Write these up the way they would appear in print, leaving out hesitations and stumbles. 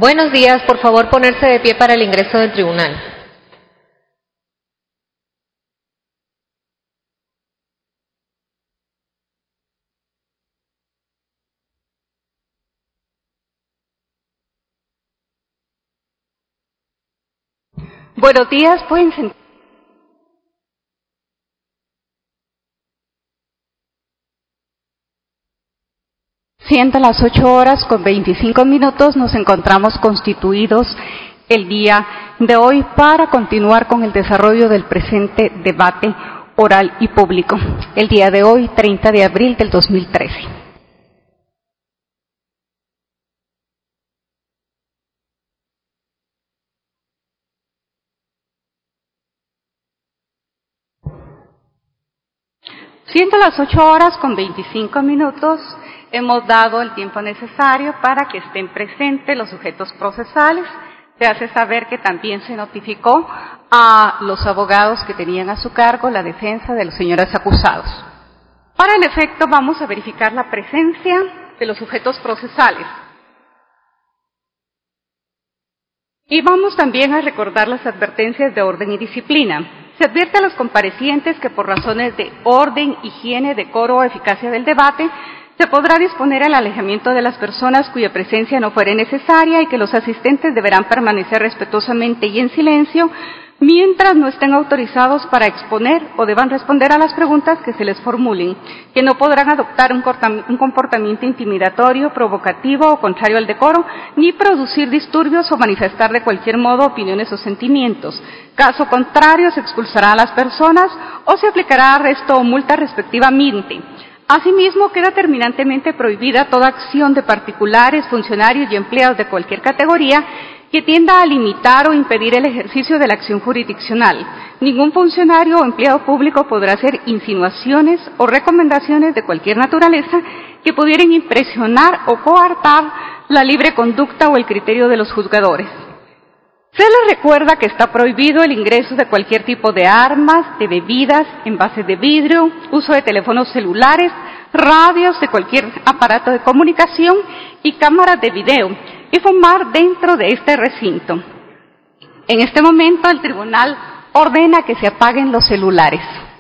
Buenos días, por favor ponerse de pie para el ingreso del tribunal. Buenos días, pueden sentar. Siendo las 8:25, nos encontramos constituidos el día de hoy para continuar con el desarrollo del presente debate oral y público. El día de hoy, 30 de abril del 2013. Siendo las 8:25, hemos dado el tiempo necesario para que estén presentes los sujetos procesales. Se hace saber que también se notificó a los abogados que tenían a su cargo la defensa de los señores acusados. Para el efecto, vamos a verificar la presencia de los sujetos procesales. Y vamos también a recordar las advertencias de orden y disciplina. Se advierte a los comparecientes que por razones de orden, higiene, decoro o eficacia del debate, se podrá disponer el alejamiento de las personas cuya presencia no fuere necesaria y que los asistentes deberán permanecer respetuosamente y en silencio mientras no estén autorizados para exponer o deban responder a las preguntas que se les formulen, que no podrán adoptar un comportamiento intimidatorio, provocativo o contrario al decoro, ni producir disturbios o manifestar de cualquier modo opiniones o sentimientos. Caso contrario, se expulsará a las personas o se aplicará arresto o multa respectivamente. Asimismo, queda terminantemente prohibida toda acción de particulares, funcionarios y empleados de cualquier categoría que tienda a limitar o impedir el ejercicio de la acción jurisdiccional. Ningún funcionario o empleado público podrá hacer insinuaciones o recomendaciones de cualquier naturaleza que pudieran impresionar o coartar la libre conducta o el criterio de los juzgadores. Se les recuerda que está prohibido el ingreso de cualquier tipo de armas, de bebidas, envases de vidrio, uso de teléfonos celulares, radios, de cualquier aparato de comunicación y cámaras de video, y fumar dentro de este recinto. En este momento, el tribunal ordena que se apaguen los celulares.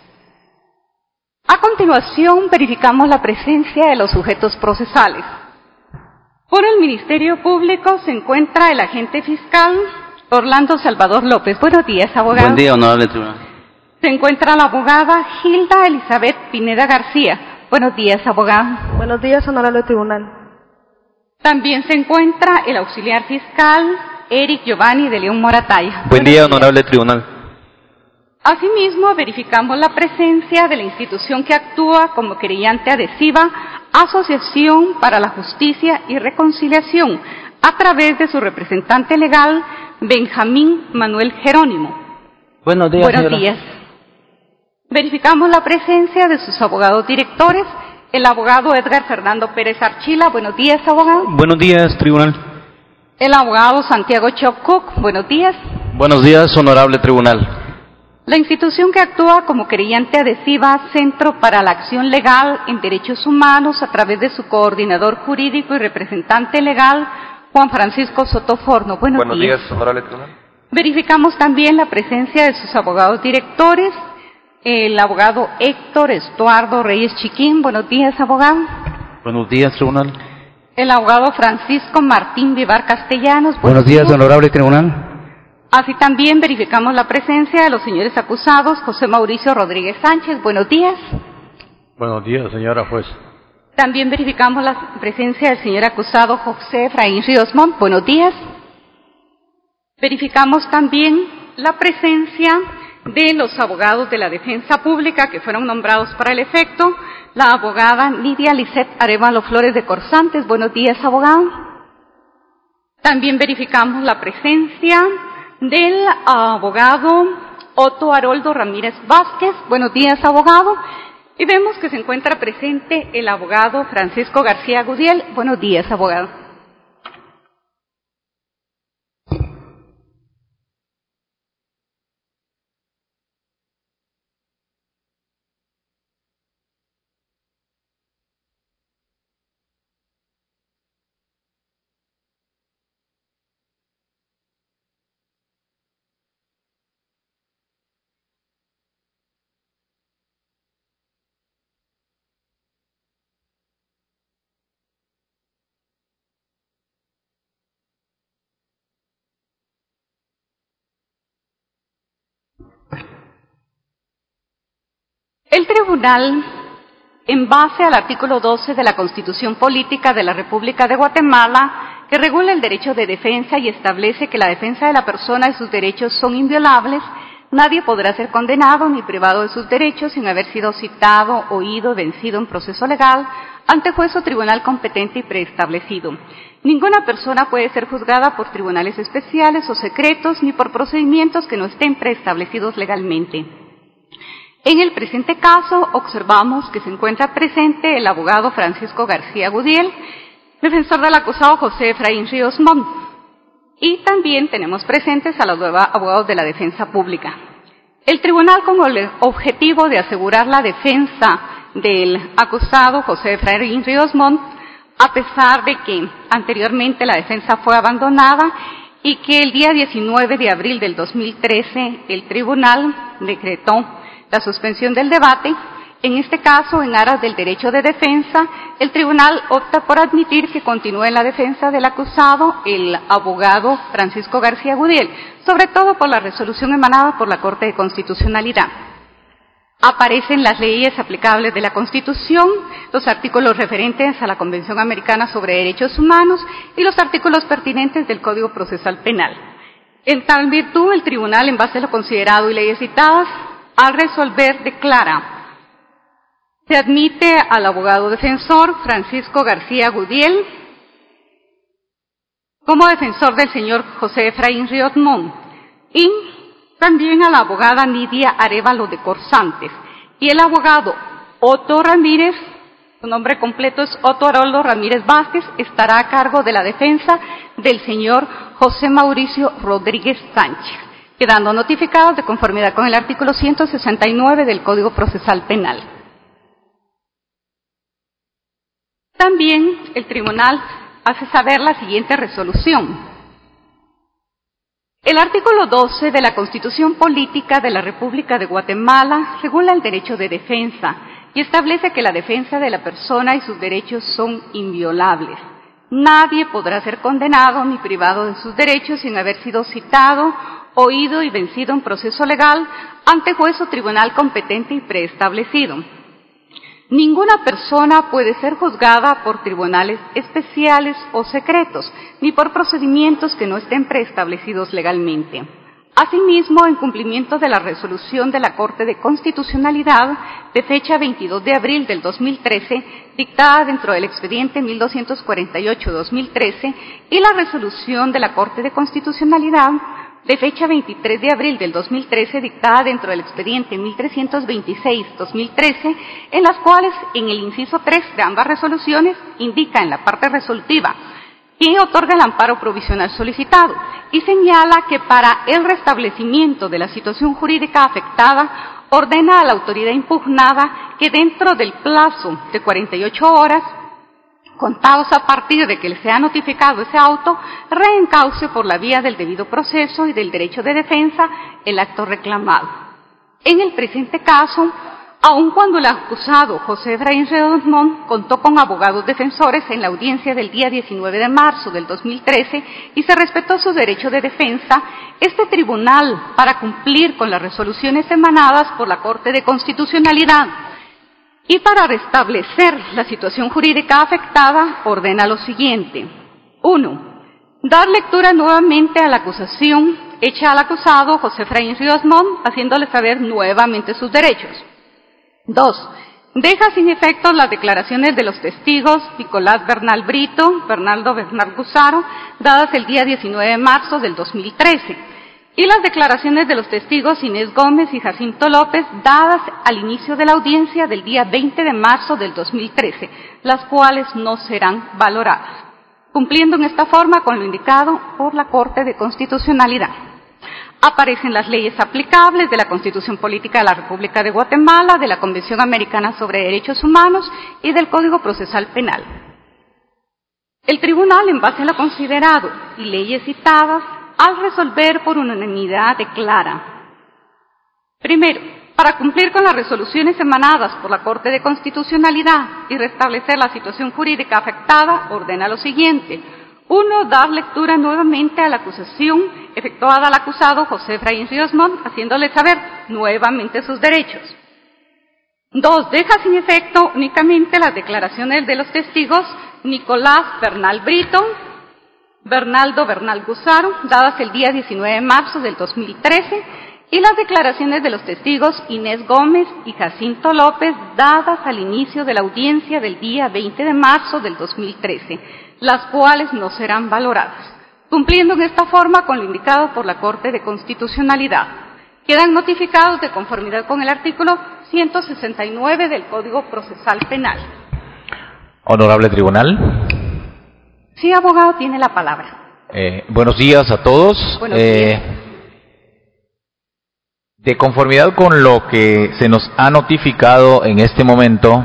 A continuación, verificamos la presencia de los sujetos procesales. Por el Ministerio Público se encuentra el agente fiscal Orlando Salvador López. Buenos días, abogado. Buen día, honorable tribunal. Se encuentra la abogada Hilda Elizabeth Pineda García. Buenos días, abogada. Buenos días, honorable tribunal. También se encuentra el auxiliar fiscal Eric Giovanni de León Morataya. Buen día, honorable tribunal. Asimismo, verificamos la presencia de la institución que actúa como querellante adhesiva, Asociación para la Justicia y Reconciliación, a través de su representante legal, Benjamín Manuel Jerónimo. Buenos días, Buenos señora. días. Verificamos la presencia de sus abogados directores, el abogado Edgar Fernando Pérez Archila. Buenos días, abogado. Buenos días, tribunal. El abogado Santiago Chocuk. Buenos días. Buenos días, honorable tribunal. La institución que actúa como querellante adhesiva, Centro para la Acción Legal en Derechos Humanos, a través de su coordinador jurídico y representante legal, Juan Francisco Sotoforno. Buenos días, honorable tribunal. Verificamos también la presencia de sus abogados directores, el abogado Héctor Estuardo Reyes Chiquín. Buenos días, abogado. Buenos días, tribunal. El abogado Francisco Martín Vivar Castellanos. Buenos días, honorable tribunal. Así también verificamos la presencia de los señores acusados, José Mauricio Rodríguez Sánchez. Buenos días. Buenos días, señora juez. También verificamos la presencia del señor acusado José Efraín Ríos Montt. Buenos días. Verificamos también la presencia de los abogados de la defensa pública que fueron nombrados para el efecto, la abogada Nidia Lisette Arevalo Flores de Corsantes. Buenos días, abogado. También verificamos la presencia del abogado Otto Haroldo Ramírez Vázquez. Buenos días, abogado. Y vemos que se encuentra presente el abogado Francisco García Gudiel. Buenos días, abogado. El tribunal, en base al artículo 12 de la Constitución Política de la República de Guatemala, que regula el derecho de defensa y establece que la defensa de la persona y sus derechos son inviolables, nadie podrá ser condenado ni privado de sus derechos sin haber sido citado, oído, vencido en proceso legal ante juez o tribunal competente y preestablecido. Ninguna persona puede ser juzgada por tribunales especiales o secretos ni por procedimientos que no estén preestablecidos legalmente. En el presente caso, observamos que se encuentra presente el abogado Francisco García Gudiel, defensor del acusado José Efraín Ríos Montt, y también tenemos presentes a los abogados de la defensa pública. El tribunal, con el objetivo de asegurar la defensa del acusado José Efraín Ríos Montt, a pesar de que anteriormente la defensa fue abandonada y que el día 19 de abril del 2013 el tribunal decretó la suspensión del debate, en este caso, en aras del derecho de defensa, el tribunal opta por admitir que continúe en la defensa del acusado el abogado Francisco García Gudiel, sobre todo por la resolución emanada por la Corte de Constitucionalidad. Aparecen las leyes aplicables de la Constitución, los artículos referentes a la Convención Americana sobre Derechos Humanos y los artículos pertinentes del Código Procesal Penal. En tal virtud, el tribunal, en base a lo considerado y leyes citadas, al resolver declara: se admite al abogado defensor Francisco García Gudiel como defensor del señor José Efraín Ríos Montt y también a la abogada Nidia Arévalo de Corsantes y el abogado Otto Ramírez, su nombre completo es Otto Haroldo Ramírez Vázquez, estará a cargo de la defensa del señor José Mauricio Rodríguez Sánchez, quedando notificados de conformidad con el artículo 169 del Código Procesal Penal. También el tribunal hace saber la siguiente resolución. El artículo 12 de la Constitución Política de la República de Guatemala regula el derecho de defensa y establece que la defensa de la persona y sus derechos son inviolables. Nadie podrá ser condenado ni privado de sus derechos sin haber sido citado, oído y vencido en proceso legal ante juez o tribunal competente y preestablecido. Ninguna persona puede ser juzgada por tribunales especiales o secretos, ni por procedimientos que no estén preestablecidos legalmente. Asimismo, en cumplimiento de la resolución de la Corte de Constitucionalidad de fecha 22 de abril del 2013, dictada dentro del expediente 1248-2013, y la resolución de la Corte de Constitucionalidad de fecha 23 de abril del 2013, dictada dentro del expediente 1326-2013, en las cuales, en el inciso 3 de ambas resoluciones, indica en la parte resolutiva que otorga el amparo provisional solicitado y señala que para el restablecimiento de la situación jurídica afectada, ordena a la autoridad impugnada que dentro del plazo de 48 horas, contados a partir de que le sea notificado ese auto, reencauce por la vía del debido proceso y del derecho de defensa el acto reclamado. En el presente caso, aun cuando el acusado José Efraín Ríos Montt contó con abogados defensores en la audiencia del día 19 de marzo del 2013 y se respetó su derecho de defensa, este tribunal, para cumplir con las resoluciones emanadas por la Corte de Constitucionalidad y para restablecer la situación jurídica afectada, ordena lo siguiente. 1. Dar lectura nuevamente a la acusación hecha al acusado José Efraín Ríos Montt, haciéndole saber nuevamente sus derechos. 2. Deja sin efecto las declaraciones de los testigos Nicolás Bernal Brito, Bernardo Bernal Gusaro, dadas el día 19 de marzo del 2013. Y las declaraciones de los testigos Inés Gómez y Jacinto López, dadas al inicio de la audiencia del día 20 de marzo del 2013, las cuales no serán valoradas, cumpliendo en esta forma con lo indicado por la Corte de Constitucionalidad. Aparecen las leyes aplicables de la Constitución Política de la República de Guatemala, de la Convención Americana sobre Derechos Humanos y del Código Procesal Penal. El tribunal, en base a lo considerado y leyes citadas, al resolver por unanimidad declara: primero, para cumplir con las resoluciones emanadas por la Corte de Constitucionalidad y restablecer la situación jurídica afectada, ordena lo siguiente. 1. Dar lectura nuevamente a la acusación efectuada al acusado José Efraín Ríos Montt, haciéndole saber nuevamente sus derechos. 2. Deja sin efecto únicamente las declaraciones de los testigos Nicolás Bernal Brito, Bernaldo Bernal Gusaro, dadas el día 19 de marzo del 2013, y las declaraciones de los testigos Inés Gómez y Jacinto López, dadas al inicio de la audiencia del día 20 de marzo del 2013, las cuales no serán valoradas, cumpliendo en esta forma con lo indicado por la Corte de Constitucionalidad. Quedan notificados de conformidad con el artículo 169 del Código Procesal Penal. Honorable Tribunal. Sí, abogado, tiene la palabra. Buenos días a todos. Buenos días. De conformidad con lo que se nos ha notificado en este momento,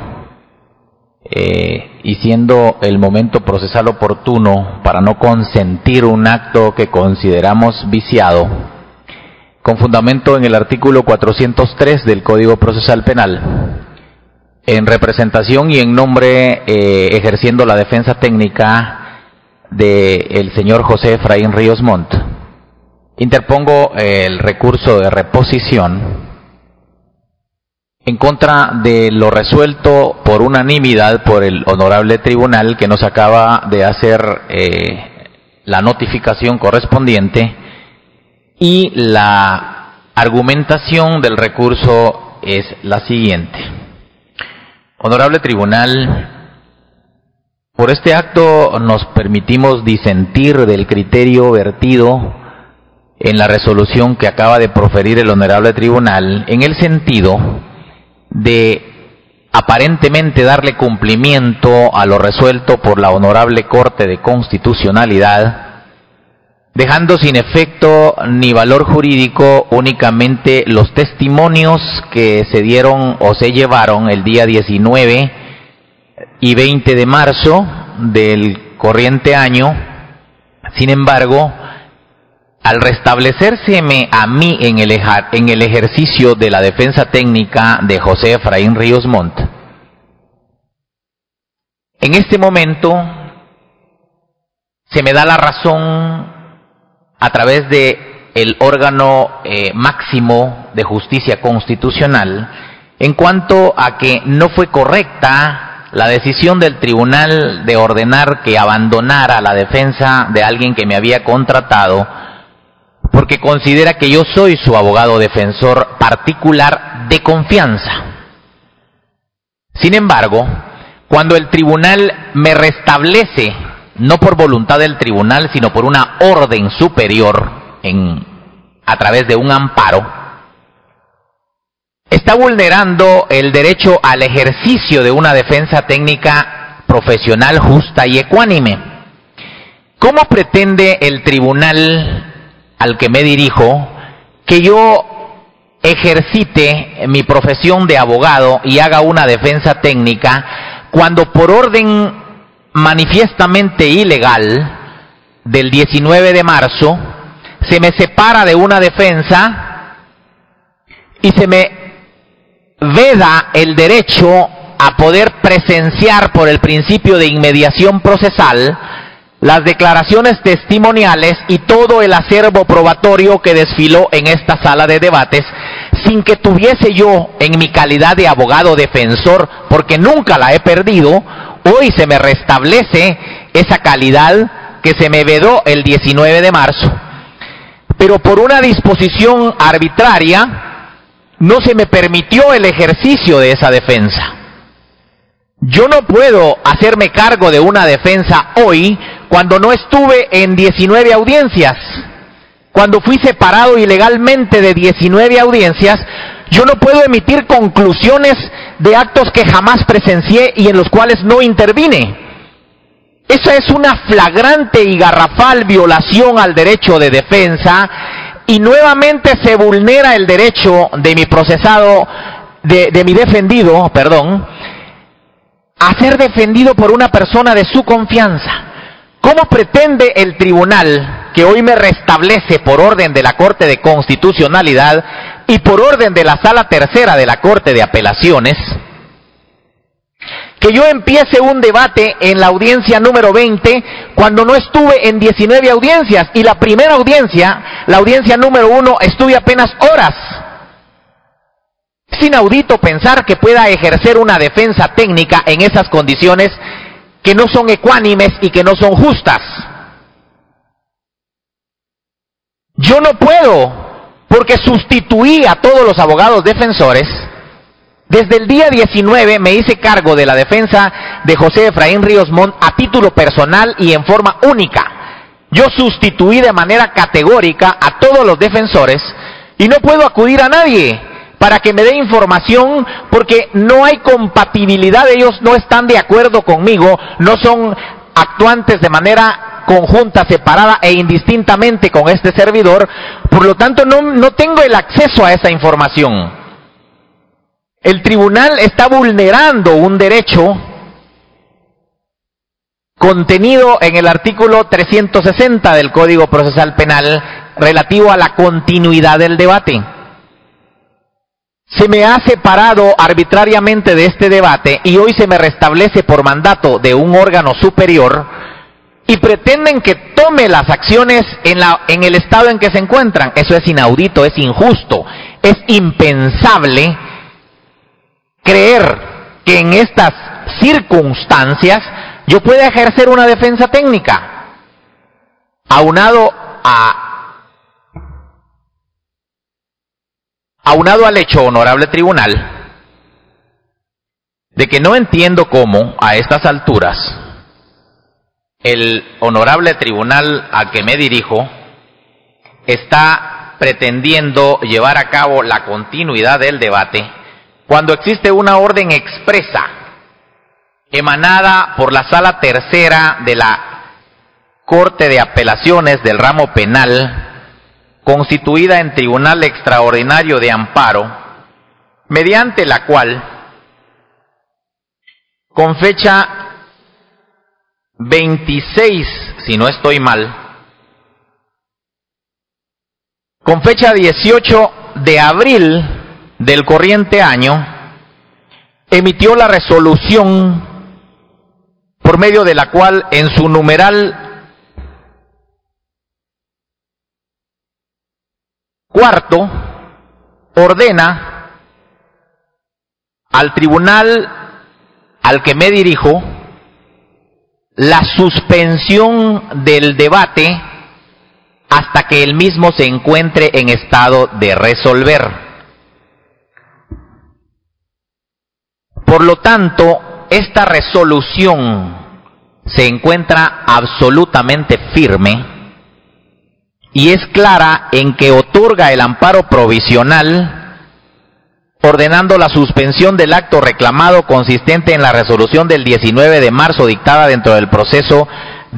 y siendo el momento procesal oportuno para no consentir un acto que consideramos viciado, con fundamento en el artículo 403 del Código Procesal Penal, en representación y en nombre, ejerciendo la defensa técnica del señor José Efraín Ríos Montt, interpongo el recurso de reposición en contra de lo resuelto por unanimidad por el honorable tribunal, que nos acaba de hacer la notificación correspondiente, y la argumentación del recurso es la siguiente. Honorable tribunal, por este acto nos permitimos disentir del criterio vertido en la resolución que acaba de proferir el honorable tribunal, en el sentido de aparentemente darle cumplimiento a lo resuelto por la honorable Corte de Constitucionalidad, dejando sin efecto ni valor jurídico únicamente los testimonios que se dieron o se llevaron el día 19 y 20 de marzo del corriente año. Sin embargo, al restablecérseme a mí en el ejercicio de la defensa técnica de José Efraín Ríos Montt, en este momento se me da la razón a través de el órgano máximo de justicia constitucional en cuanto a que no fue correcta la decisión del tribunal de ordenar que abandonara la defensa de alguien que me había contratado, porque considera que yo soy su abogado defensor particular de confianza. Sin embargo, cuando el tribunal me restablece, no por voluntad del tribunal, sino por una orden superior a través de un amparo, está vulnerando el derecho al ejercicio de una defensa técnica profesional justa y ecuánime. ¿Cómo pretende el tribunal al que me dirijo que yo ejercite mi profesión de abogado y haga una defensa técnica cuando por orden manifiestamente ilegal del 19 de marzo se me separa de una defensa y se me veda el derecho a poder presenciar por el principio de inmediación procesal las declaraciones testimoniales y todo el acervo probatorio que desfiló en esta sala de debates, sin que tuviese yo, en mi calidad de abogado defensor, porque nunca la he perdido, hoy se me restablece esa calidad que se me vedó el 19 de marzo. Pero por una disposición arbitraria, no se me permitió el ejercicio de esa defensa. Yo no puedo hacerme cargo de una defensa hoy cuando no estuve en 19 audiencias. Cuando fui separado ilegalmente de 19 audiencias, yo no puedo emitir conclusiones de actos que jamás presencié y en los cuales no intervine. Esa es una flagrante y garrafal violación al derecho de defensa, y nuevamente se vulnera el derecho de mi procesado, de mi defendido, a ser defendido por una persona de su confianza. ¿Cómo pretende el tribunal, que hoy me restablece por orden de la Corte de Constitucionalidad y por orden de la Sala Tercera de la Corte de Apelaciones, que yo empiece un debate en la audiencia número 20 cuando no estuve en 19 audiencias? Y la primera audiencia, la audiencia número 1, estuve apenas horas. Es inaudito pensar que pueda ejercer una defensa técnica en esas condiciones que no son ecuánimes y que no son justas. Yo no puedo, porque sustituí a todos los abogados defensores. Desde el día 19 me hice cargo de la defensa de José Efraín Ríos Montt a título personal y en forma única. Yo sustituí de manera categórica a todos los defensores y no puedo acudir a nadie para que me dé información porque no hay compatibilidad, ellos no están de acuerdo conmigo, no son actuantes de manera conjunta, separada e indistintamente con este servidor, por lo tanto no tengo el acceso a esa información. El tribunal está vulnerando un derecho contenido en el artículo 360 del Código Procesal Penal relativo a la continuidad del debate. Se me ha separado arbitrariamente de este debate y hoy se me restablece por mandato de un órgano superior y pretenden que tome las acciones en el estado en que se encuentran. Eso es inaudito, es injusto, es impensable creer que en estas circunstancias yo pueda ejercer una defensa técnica, aunado al hecho, honorable tribunal, de que no entiendo cómo, a estas alturas, el honorable tribunal al que me dirijo está pretendiendo llevar a cabo la continuidad del debate cuando existe una orden expresa emanada por la Sala Tercera de la Corte de Apelaciones del Ramo Penal, constituida en Tribunal Extraordinario de Amparo, mediante la cual, con fecha 26, si no estoy mal, con fecha 18 de abril del corriente año, emitió la resolución por medio de la cual en su numeral 4 ordena al tribunal al que me dirijo la suspensión del debate hasta que el mismo se encuentre en estado de resolver. Por lo tanto, esta resolución se encuentra absolutamente firme y es clara en que otorga el amparo provisional, ordenando la suspensión del acto reclamado consistente en la resolución del 19 de marzo dictada dentro del proceso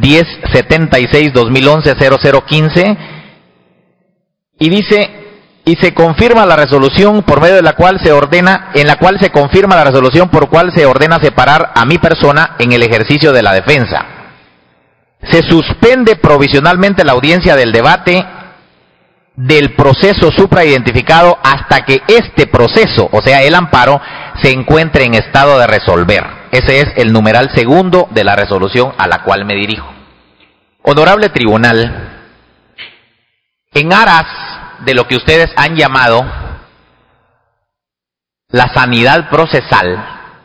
1076-2011-0015, y dice: y se confirma la resolución por medio de la cual se ordena, en la cual se confirma la resolución por cual se ordena separar a mi persona en el ejercicio de la defensa. Se suspende provisionalmente la audiencia del debate del proceso supraidentificado hasta que este proceso, o sea, el amparo, se encuentre en estado de resolver. Ese es el numeral segundo de la resolución a la cual me dirijo. Honorable tribunal, en aras de lo que ustedes han llamado la sanidad procesal,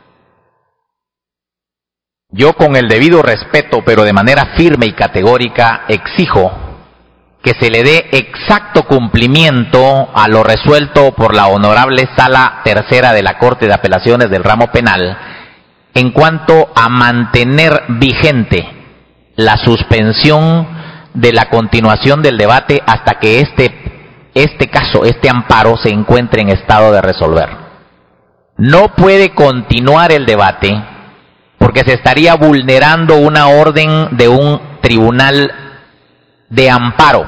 yo, con el debido respeto, pero de manera firme y categórica, exijo que se le dé exacto cumplimiento a lo resuelto por la honorable Sala Tercera de la Corte de Apelaciones del Ramo Penal en cuanto a mantener vigente la suspensión de la continuación del debate hasta que este caso, este amparo, se encuentre en estado de resolver. No puede continuar el debate porque se estaría vulnerando una orden de un tribunal de amparo.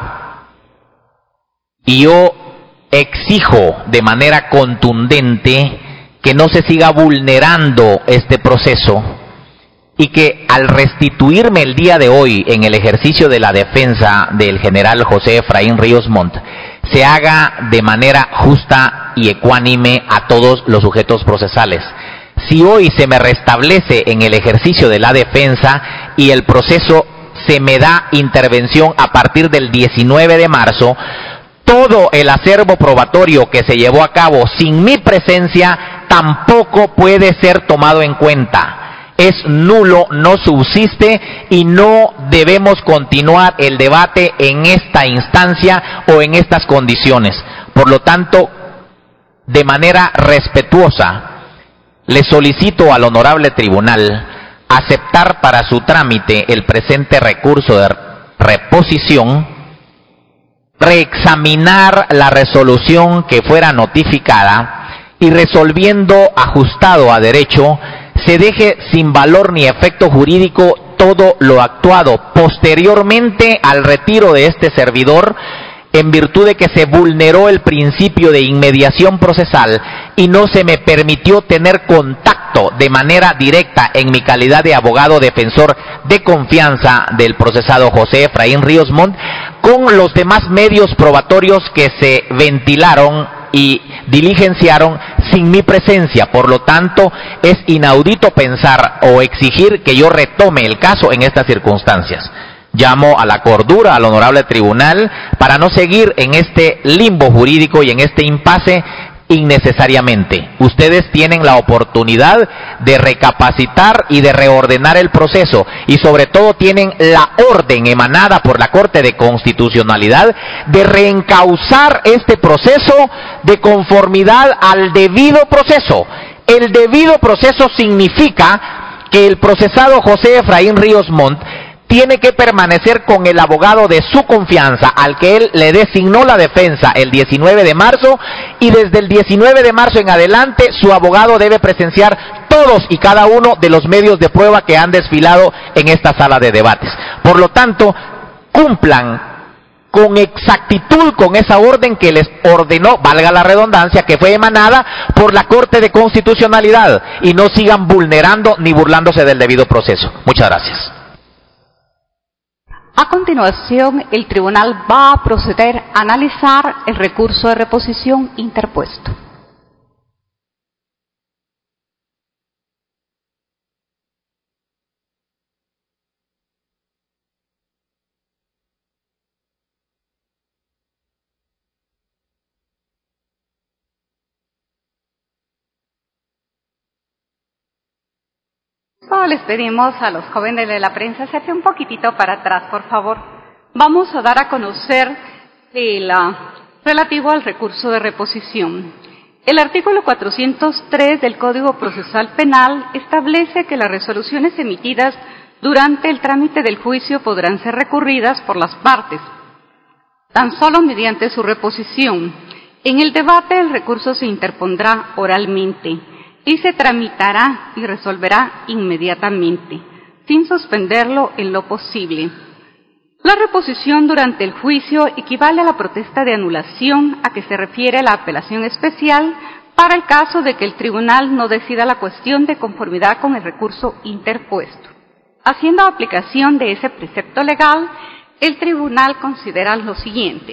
Y yo exijo de manera contundente que no se siga vulnerando este proceso y que al restituirme el día de hoy en el ejercicio de la defensa del general José Efraín Ríos Montt, se haga de manera justa y ecuánime a todos los sujetos procesales. Si hoy se me restablece en el ejercicio de la defensa y el proceso se me da intervención a partir del 19 de marzo, todo el acervo probatorio que se llevó a cabo sin mi presencia tampoco puede ser tomado en cuenta. Es nulo, no subsiste y no debemos continuar el debate en esta instancia o en estas condiciones. Por lo tanto, de manera respetuosa, le solicito al honorable tribunal aceptar para su trámite el presente recurso de reposición, reexaminar la resolución que fuera notificada y resolviendo ajustado a derecho, se deje sin valor ni efecto jurídico todo lo actuado posteriormente al retiro de este servidor, en virtud de que se vulneró el principio de inmediación procesal y no se me permitió tener contacto de manera directa en mi calidad de abogado defensor de confianza del procesado José Efraín Ríos Montt con los demás medios probatorios que se ventilaron y diligenciaron sin mi presencia. Por lo tanto, es inaudito pensar o exigir que yo retome el caso en estas circunstancias. Llamo a la cordura al honorable tribunal para no seguir en este limbo jurídico y en este impasse innecesariamente. Ustedes tienen la oportunidad de recapacitar y de reordenar el proceso y sobre todo tienen la orden emanada por la Corte de Constitucionalidad de reencauzar este proceso de conformidad al debido proceso. El debido proceso significa que el procesado José Efraín Ríos Montt tiene que permanecer con el abogado de su confianza, al que él le designó la defensa el 19 de marzo, y desde el 19 de marzo en adelante su abogado debe presenciar todos y cada uno de los medios de prueba que han desfilado en esta sala de debates. Por lo tanto, cumplan con exactitud con esa orden que les ordenó, valga la redundancia, que fue emanada por la Corte de Constitucionalidad, y no sigan vulnerando ni burlándose del debido proceso. Muchas gracias. A continuación, el tribunal va a proceder a analizar el recurso de reposición interpuesto. Les pedimos a los jóvenes de la prensa hacerse un poquitito para atrás, por favor. Vamos a dar a conocer relativo al recurso de reposición. El artículo 403 del Código Procesal Penal establece que las resoluciones emitidas durante el trámite del juicio podrán ser recurridas por las partes, tan solo mediante su reposición. En el debate, el recurso se interpondrá oralmente y se tramitará y resolverá inmediatamente, sin suspenderlo en lo posible. La reposición durante el juicio equivale a la protesta de anulación a que se refiere la apelación especial para el caso de que el tribunal no decida la cuestión de conformidad con el recurso interpuesto. Haciendo aplicación de ese precepto legal, el tribunal considera lo siguiente.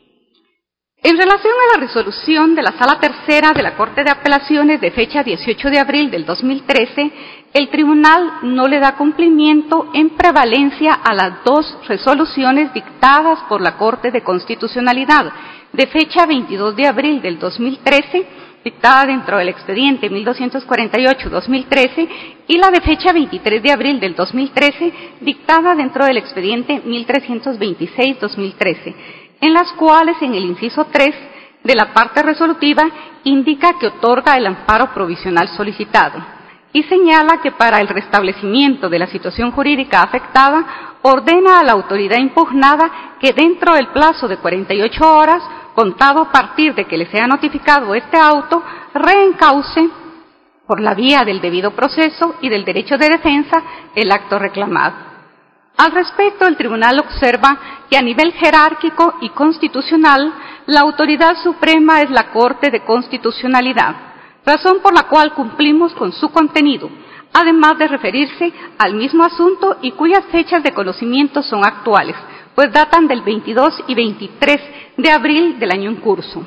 En relación a la resolución de la Sala Tercera de la Corte de Apelaciones de fecha 18 de abril del 2013, el tribunal no le da cumplimiento en prevalencia a las dos resoluciones dictadas por la Corte de Constitucionalidad de fecha 22 de abril del 2013, dictada dentro del expediente 1248-2013, y la de fecha 23 de abril del 2013, dictada dentro del expediente 1326-2013. En las cuales, en el inciso 3 de la parte resolutiva, indica que otorga el amparo provisional solicitado y señala que para el restablecimiento de la situación jurídica afectada, ordena a la autoridad impugnada que dentro del plazo de 48 horas, contado a partir de que le sea notificado este auto, reencauce por la vía del debido proceso y del derecho de defensa el acto reclamado. Al respecto, el tribunal observa que a nivel jerárquico y constitucional, la autoridad suprema es la Corte de Constitucionalidad, razón por la cual cumplimos con su contenido, además de referirse al mismo asunto y cuyas fechas de conocimiento son actuales, pues datan del 22 y 23 de abril del año en curso.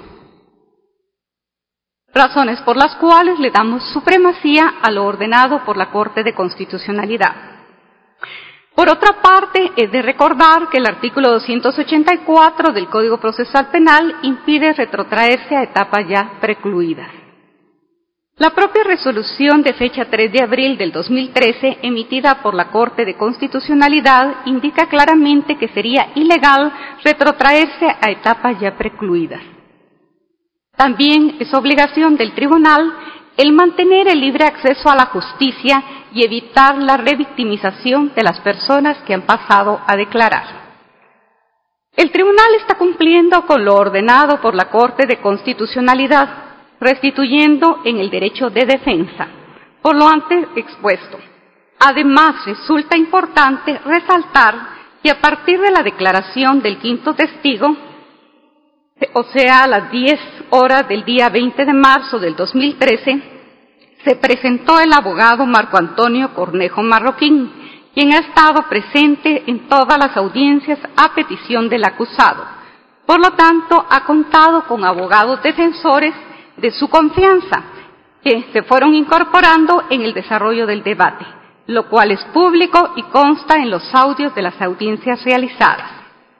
Razones por las cuales le damos supremacía a lo ordenado por la Corte de Constitucionalidad. Por otra parte, es de recordar que el artículo 284 del Código Procesal Penal impide retrotraerse a etapas ya precluidas. La propia resolución de fecha 3 de abril del 2013, emitida por la Corte de Constitucionalidad, indica claramente que sería ilegal retrotraerse a etapas ya precluidas. También es obligación del tribunal el mantener el libre acceso a la justicia y evitar la revictimización de las personas que han pasado a declarar. El tribunal está cumpliendo con lo ordenado por la Corte de Constitucionalidad, restituyendo en el derecho de defensa, por lo antes expuesto. Además, resulta importante resaltar que a partir de la declaración del quinto testigo, o sea, a las 10 horas del día 20 de marzo del 2013, se presentó el abogado Marco Antonio Cornejo Marroquín, quien ha estado presente en todas las audiencias a petición del acusado. Por lo tanto, ha contado con abogados defensores de su confianza, que se fueron incorporando en el desarrollo del debate, lo cual es público y consta en los audios de las audiencias realizadas.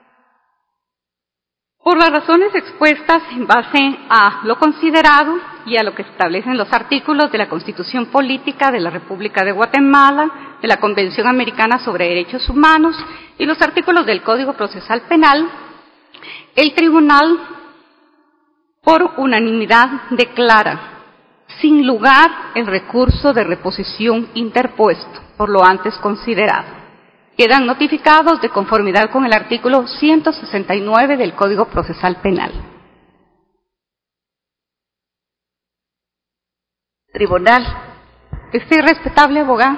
Por las razones expuestas en base a lo considerado y a lo que establecen los artículos de la Constitución Política de la República de Guatemala, de la Convención Americana sobre Derechos Humanos y los artículos del Código Procesal Penal, el tribunal, por unanimidad, declara sin lugar el recurso de reposición interpuesto por lo antes considerado. Quedan notificados de conformidad con el artículo 169 del Código Procesal Penal. Tribunal. Respetable abogado.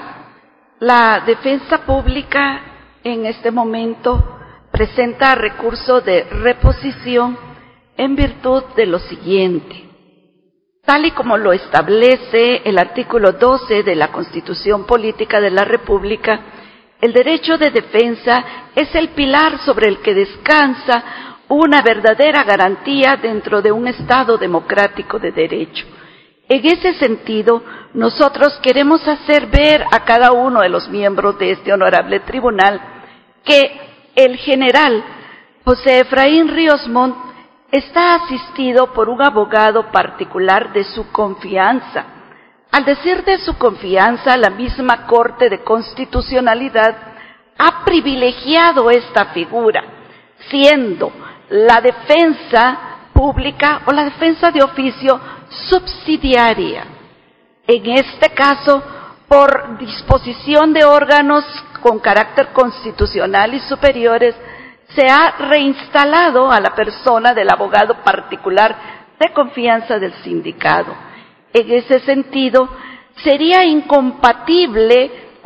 La defensa pública en este momento presenta recurso de reposición en virtud de lo siguiente. Tal y como lo establece el artículo 12 de la Constitución Política de la República, el derecho de defensa es el pilar sobre el que descansa una verdadera garantía dentro de un Estado democrático de derecho. En ese sentido, nosotros queremos hacer ver a cada uno de los miembros de este honorable tribunal que el general José Efraín Ríos Montt está asistido por un abogado particular de su confianza. Al decir de su confianza, la misma Corte de Constitucionalidad ha privilegiado esta figura, siendo la defensa pública o la defensa de oficio subsidiaria. En este caso, por disposición de órganos con carácter constitucional y superiores, se ha reinstalado a la persona del abogado particular de confianza del sindicado. En ese sentido, sería incompatible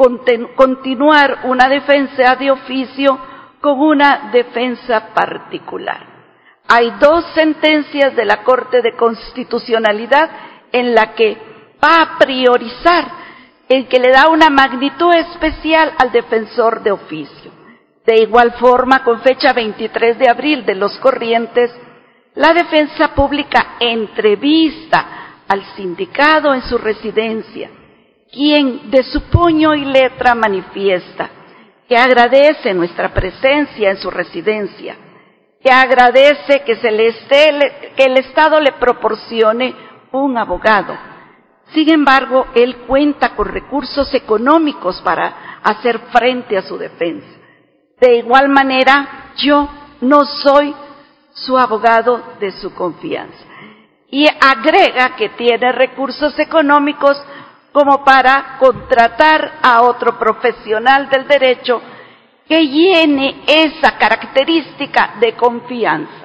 continuar una defensa de oficio con una defensa particular. Hay dos sentencias de la Corte de Constitucionalidad en la que va a priorizar, en que le da una magnitud especial al defensor de oficio. De igual forma, con fecha 23 de abril de los corrientes, la defensa pública entrevista al sindicado en su residencia, quien de su puño y letra manifiesta que agradece nuestra presencia en su residencia, que agradece que que el Estado le proporcione un abogado. Sin embargo, él cuenta con recursos económicos para hacer frente a su defensa. De igual manera, yo no soy su abogado de su confianza. Y agrega que tiene recursos económicos como para contratar a otro profesional del derecho que llene esa característica de confianza.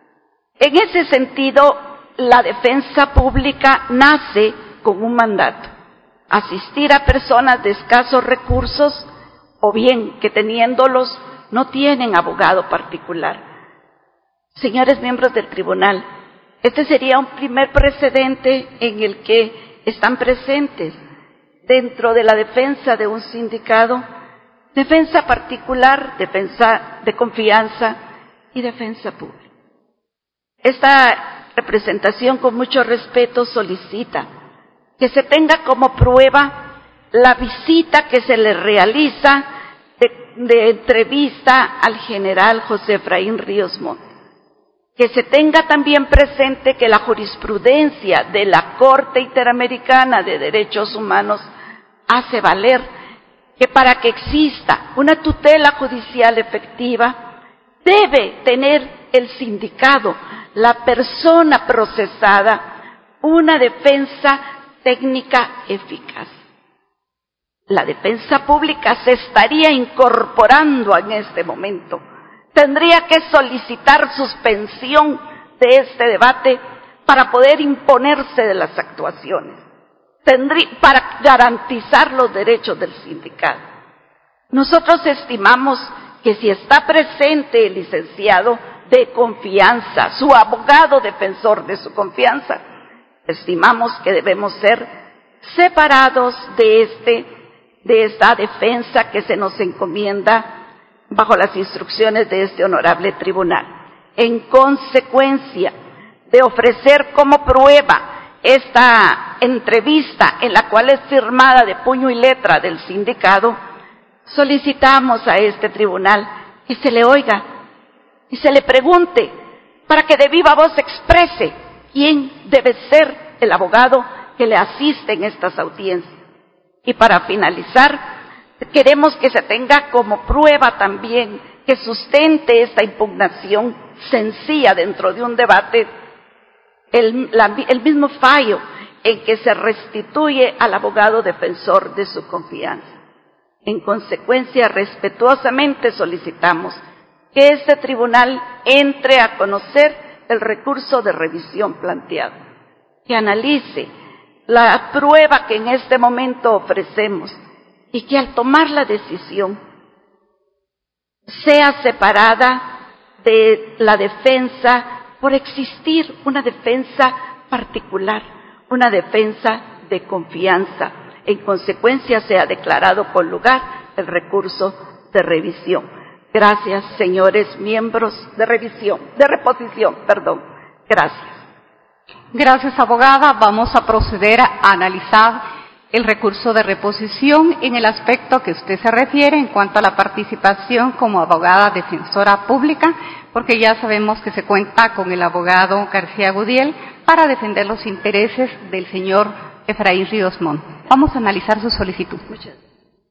En ese sentido, la defensa pública nace con un mandato: asistir a personas de escasos recursos o bien que teniéndolos no tienen abogado particular. Señores miembros del tribunal, este sería un primer precedente en el que están presentes dentro de la defensa de un sindicado, defensa particular, defensa de confianza y defensa pública. Esta representación, con mucho respeto, solicita que se tenga como prueba la visita que se le realiza de entrevista al general José Efraín Ríos Montt. Que se tenga también presente que la jurisprudencia de la Corte Interamericana de Derechos Humanos hace valer que para que exista una tutela judicial efectiva, debe tener el sindicado, la persona procesada, una defensa técnica eficaz. La defensa pública se estaría incorporando en este momento. Tendría que solicitar suspensión de este debate para poder imponerse de las actuaciones, para garantizar los derechos del sindicato. Nosotros estimamos que si está presente el licenciado de confianza, su abogado defensor de su confianza, estimamos que debemos ser separados de esta defensa que se nos encomienda bajo las instrucciones de este honorable tribunal. En consecuencia de ofrecer como prueba esta entrevista en la cual es firmada de puño y letra del sindicato, solicitamos a este tribunal que se le oiga y se le pregunte para que de viva voz exprese quién debe ser el abogado que le asiste en estas audiencias. Y para finalizar, queremos que se tenga como prueba también que sustente esta impugnación sencilla dentro de un debate el mismo fallo en que se restituye al abogado defensor de su confianza. En consecuencia, respetuosamente solicitamos que este tribunal entre a conocer el recurso de revisión planteado, que analice la prueba que en este momento ofrecemos y que al tomar la decisión sea separada de la defensa por existir una defensa particular, una defensa de confianza. En consecuencia, sea declarado con lugar el recurso de revisión. Gracias, señores miembros de reposición. Gracias. Gracias, abogada. Vamos a proceder a analizar el recurso de reposición en el aspecto que usted se refiere en cuanto a la participación como abogada defensora pública, porque ya sabemos que se cuenta con el abogado García Gudiel para defender los intereses del señor Efraín Ríos Montt. Vamos a analizar su solicitud. Muchas gracias.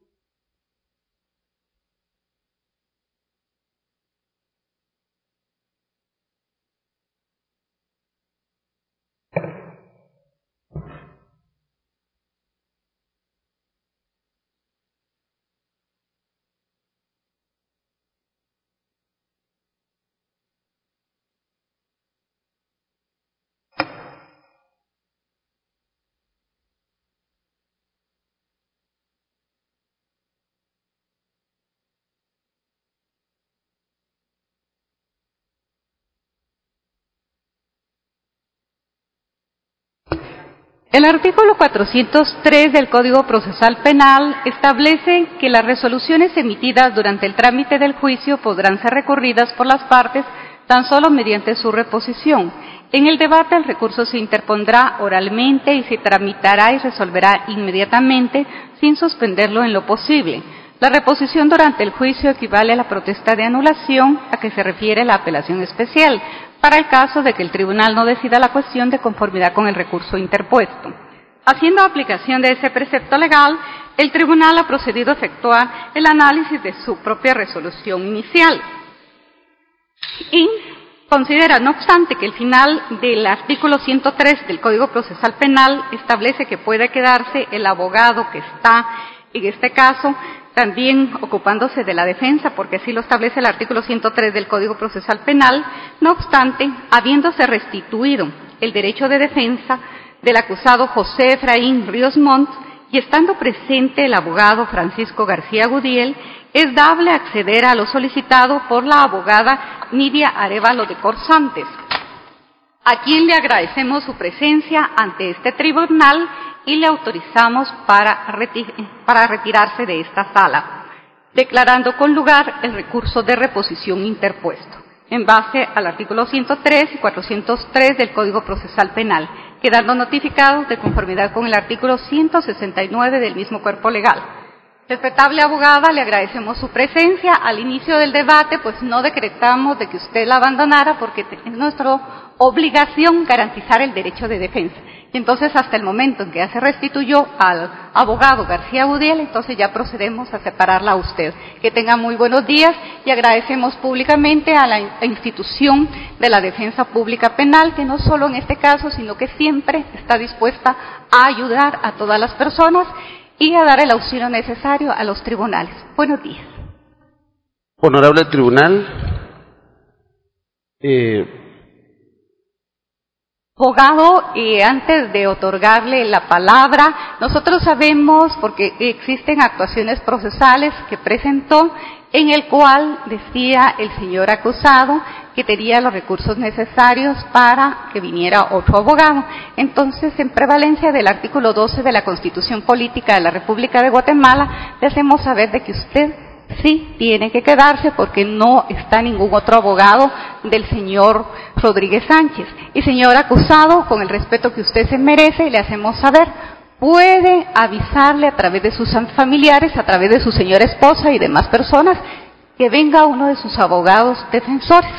El artículo 403 del Código Procesal Penal establece que las resoluciones emitidas durante el trámite del juicio podrán ser recurridas por las partes tan solo mediante su reposición. En el debate el recurso se interpondrá oralmente y se tramitará y resolverá inmediatamente sin suspenderlo en lo posible. La reposición durante el juicio equivale a la protesta de anulación a que se refiere la apelación especial, para el caso de que el tribunal no decida la cuestión de conformidad con el recurso interpuesto. Haciendo aplicación de ese precepto legal, el tribunal ha procedido a efectuar el análisis de su propia resolución inicial y considera, no obstante, que el final del artículo 103 del Código Procesal Penal establece que puede quedarse el abogado que está, en este caso, también ocupándose de la defensa, porque así lo establece el artículo 103 del Código Procesal Penal. No obstante, habiéndose restituido el derecho de defensa del acusado José Efraín Ríos Montt y estando presente el abogado Francisco García Gudiel, es dable acceder a lo solicitado por la abogada Nidia Arévalo de Corsantes, a quien le agradecemos su presencia ante este tribunal y le autorizamos para retirarse de esta sala, declarando con lugar el recurso de reposición interpuesto, en base al artículo 103 y 403 del Código Procesal Penal, quedando notificados de conformidad con el artículo 169 del mismo cuerpo legal. Respetable abogada, le agradecemos su presencia. Al inicio del debate, pues no decretamos de que usted la abandonara porque es nuestra obligación garantizar el derecho de defensa. Y entonces, hasta el momento en que ya se restituyó al abogado García Budiel, entonces ya procedemos a separarla a usted. Que tenga muy buenos días y agradecemos públicamente a la institución de la Defensa Pública Penal, que no solo en este caso, sino que siempre está dispuesta a ayudar a todas las personas y a dar el auxilio necesario a los tribunales. Buenos días. Honorable tribunal, abogado, antes de otorgarle la palabra, nosotros sabemos, porque existen actuaciones procesales que presentó, en el cual decía el señor acusado que tenía los recursos necesarios para que viniera otro abogado. Entonces, en prevalencia del artículo 12 de la Constitución Política de la República de Guatemala, le hacemos saber de que usted sí tiene que quedarse porque no está ningún otro abogado del señor Rodríguez Sánchez. Y señor acusado, con el respeto que usted se merece, le hacemos saber, puede avisarle a través de sus familiares, a través de su señora esposa y demás personas, que venga uno de sus abogados defensores.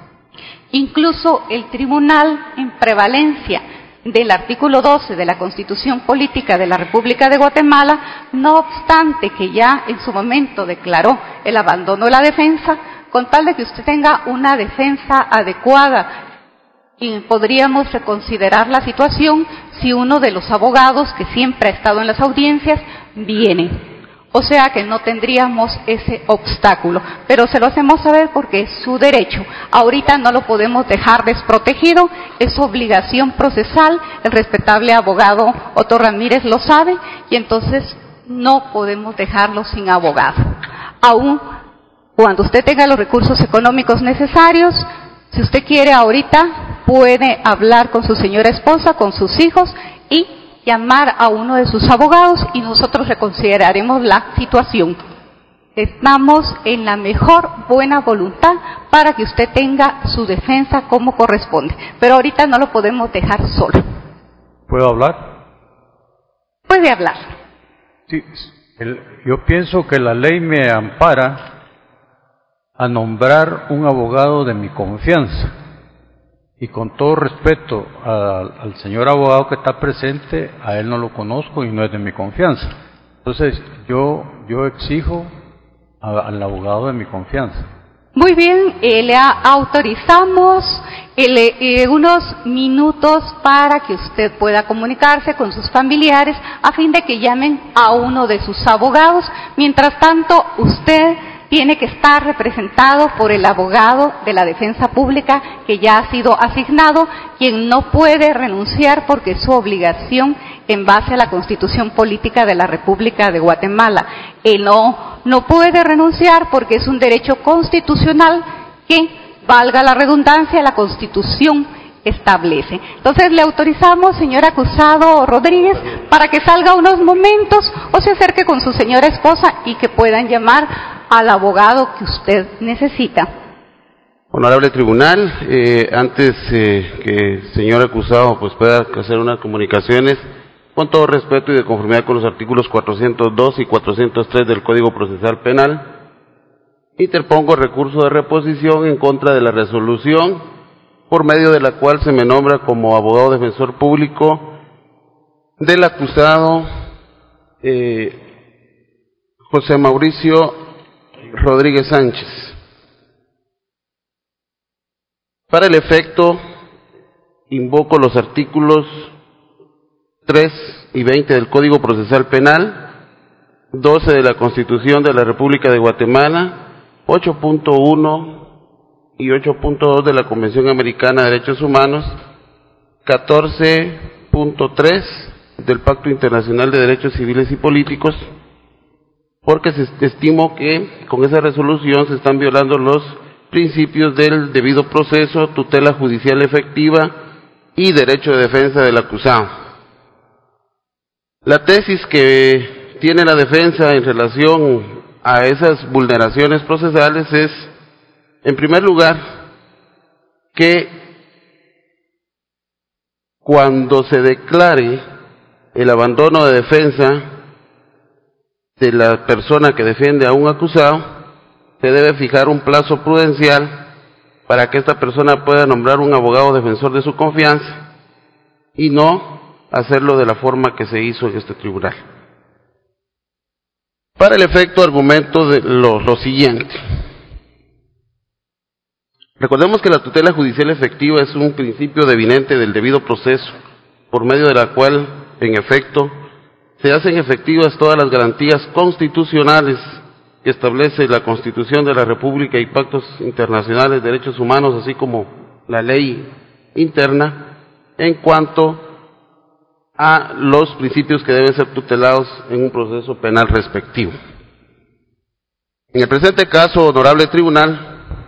Incluso el tribunal, en prevalencia del artículo 12 de la Constitución Política de la República de Guatemala, no obstante que ya en su momento declaró el abandono de la defensa, con tal de que usted tenga una defensa adecuada, y podríamos reconsiderar la situación si uno de los abogados que siempre ha estado en las audiencias viene. O sea que no tendríamos ese obstáculo, pero se lo hacemos saber porque es su derecho. Ahorita no lo podemos dejar desprotegido, es su obligación procesal, el respetable abogado Otto Ramírez lo sabe, y entonces no podemos dejarlo sin abogado. Aún cuando usted tenga los recursos económicos necesarios, si usted quiere ahorita, puede hablar con su señora esposa, con sus hijos y llamar a uno de sus abogados y nosotros reconsideraremos la situación. Estamos en la mejor buena voluntad para que usted tenga su defensa como corresponde, pero ahorita no lo podemos dejar solo. ¿Puedo hablar? Puede hablar. Sí, yo pienso que la ley me ampara a nombrar un abogado de mi confianza. Y con todo respeto al señor abogado que está presente, a él no lo conozco y no es de mi confianza. Entonces, yo exijo al abogado de mi confianza. Muy bien, le autorizamos unos minutos para que usted pueda comunicarse con sus familiares a fin de que llamen a uno de sus abogados. Mientras tanto, usted tiene que estar representado por el abogado de la defensa pública que ya ha sido asignado, quien no puede renunciar porque es su obligación en base a la Constitución Política de la República de Guatemala. Él no puede renunciar porque es un derecho constitucional que, valga la redundancia, la Constitución establece. Entonces le autorizamos, señor acusado Rodríguez, para que salga unos momentos o se acerque con su señora esposa y que puedan llamar al abogado que usted necesita. honorable tribunal, antes que el señor acusado pues pueda hacer unas comunicaciones, con todo respeto y de conformidad con los artículos 402 y 403 del Código Procesal Penal, interpongo recurso de reposición en contra de la resolución por medio de la cual se me nombra como abogado defensor público del acusado José Mauricio Rodríguez Sánchez. Para el efecto, invoco los artículos 3 y 20 del Código Procesal Penal, 12 de la Constitución de la República de Guatemala, 8.1 y 8.2 de la Convención Americana de Derechos Humanos, 14.3 del Pacto Internacional de Derechos Civiles y Políticos, porque estimo que con esa resolución se están violando los principios del debido proceso, tutela judicial efectiva y derecho de defensa del acusado. La tesis que tiene la defensa en relación a esas vulneraciones procesales es, en primer lugar, que cuando se declare el abandono de defensa, de la persona que defiende a un acusado, se debe fijar un plazo prudencial para que esta persona pueda nombrar un abogado defensor de su confianza y no hacerlo de la forma que se hizo en este tribunal. Para el efecto, argumento de lo siguiente. Recordemos que la tutela judicial efectiva es un principio devinente del debido proceso, por medio de la cual, en efecto, se hacen efectivas todas las garantías constitucionales que establece la Constitución de la República y pactos internacionales de derechos humanos, así como la ley interna, en cuanto a los principios que deben ser tutelados en un proceso penal respectivo. En el presente caso, honorable tribunal,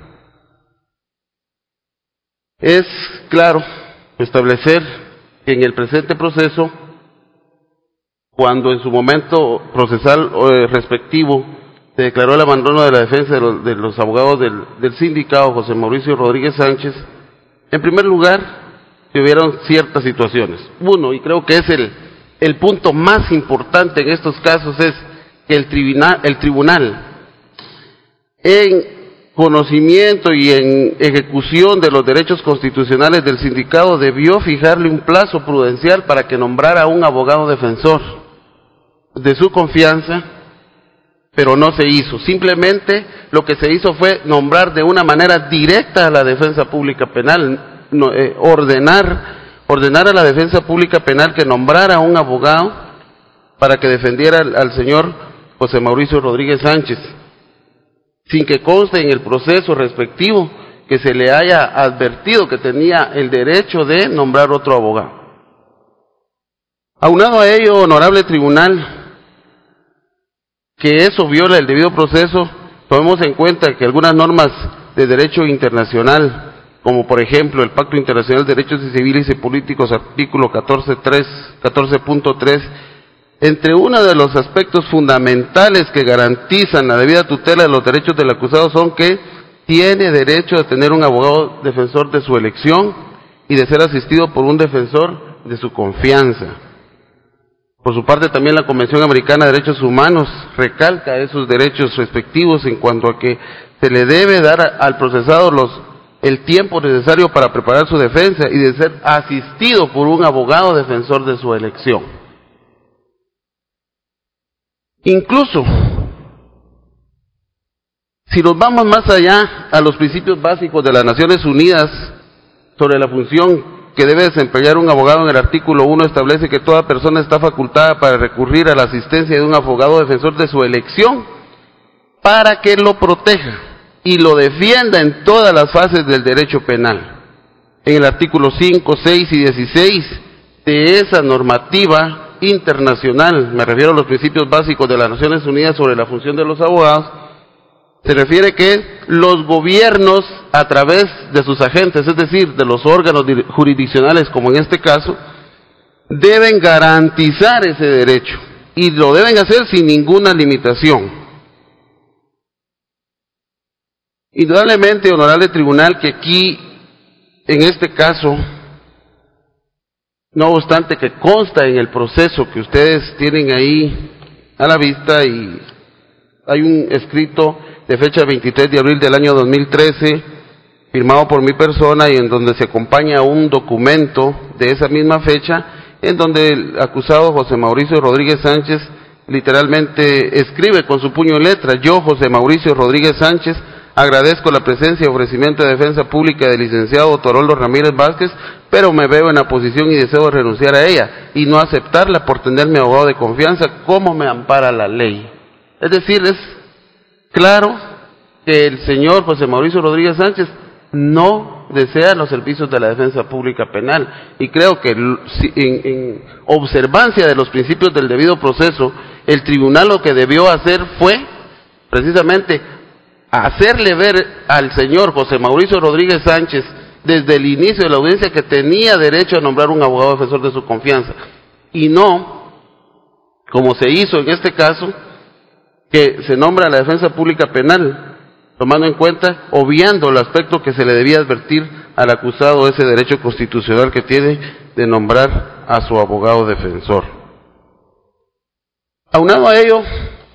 es claro establecer que en el presente proceso, cuando en su momento procesal respectivo se declaró el abandono de la defensa de los abogados del sindicado José Mauricio Rodríguez Sánchez, en primer lugar, se hubieron ciertas situaciones. Uno, y creo que es el punto más importante en estos casos, es que el tribunal, en conocimiento y en ejecución de los derechos constitucionales del sindicado, debió fijarle un plazo prudencial para que nombrara a un abogado defensor de su confianza, pero no se hizo. Simplemente lo que se hizo fue nombrar de una manera directa a la defensa pública penal, ordenar a la defensa pública penal que nombrara a un abogado para que defendiera al señor José Mauricio Rodríguez Sánchez, sin que conste en el proceso respectivo que se le haya advertido que tenía el derecho de nombrar otro abogado. Aunado a ello, honorable tribunal, que eso viola el debido proceso, tomemos en cuenta que algunas normas de derecho internacional, como por ejemplo el Pacto Internacional de Derechos Civiles y Políticos, artículo 14.3, entre uno de los aspectos fundamentales que garantizan la debida tutela de los derechos del acusado son que tiene derecho a tener un abogado defensor de su elección y de ser asistido por un defensor de su confianza. Por su parte, también la Convención Americana de Derechos Humanos recalca esos derechos respectivos en cuanto a que se le debe dar al procesado el tiempo necesario para preparar su defensa y de ser asistido por un abogado defensor de su elección. Incluso, si nos vamos más allá a los principios básicos de las Naciones Unidas sobre la función que debe desempeñar un abogado, en el artículo 1 establece que toda persona está facultada para recurrir a la asistencia de un abogado defensor de su elección para que lo proteja y lo defienda en todas las fases del derecho penal. En el artículo 5, 6 y 16 de esa normativa internacional, me refiero a los principios básicos de las Naciones Unidas sobre la función de los abogados, se refiere que los gobiernos, a través de sus agentes, es decir, de los órganos jurisdiccionales, como en este caso, deben garantizar ese derecho, y lo deben hacer sin ninguna limitación. Indudablemente, honorable tribunal, que aquí, en este caso, no obstante que consta en el proceso que ustedes tienen ahí a la vista, y hay un escrito de fecha 23 de abril del año 2013, firmado por mi persona, y en donde se acompaña un documento de esa misma fecha, en donde el acusado José Mauricio Rodríguez Sánchez literalmente escribe con su puño y letra: yo, José Mauricio Rodríguez Sánchez, agradezco la presencia y ofrecimiento de defensa pública del licenciado Toroldo Ramírez Vázquez, pero me veo en la posición y deseo renunciar a ella y no aceptarla por tener mi abogado de confianza como me ampara la ley. Es decir, es claro que el señor José Mauricio Rodríguez Sánchez no desea los servicios de la defensa pública penal, y creo que en observancia de los principios del debido proceso, el tribunal lo que debió hacer fue precisamente hacerle ver al señor José Mauricio Rodríguez Sánchez desde el inicio de la audiencia que tenía derecho a nombrar un abogado defensor de su confianza, y no, como se hizo en este caso, que se nombra a la defensa pública penal, tomando en cuenta, obviando el aspecto que se le debía advertir al acusado, ese derecho constitucional que tiene de nombrar a su abogado defensor. Aunado a ello,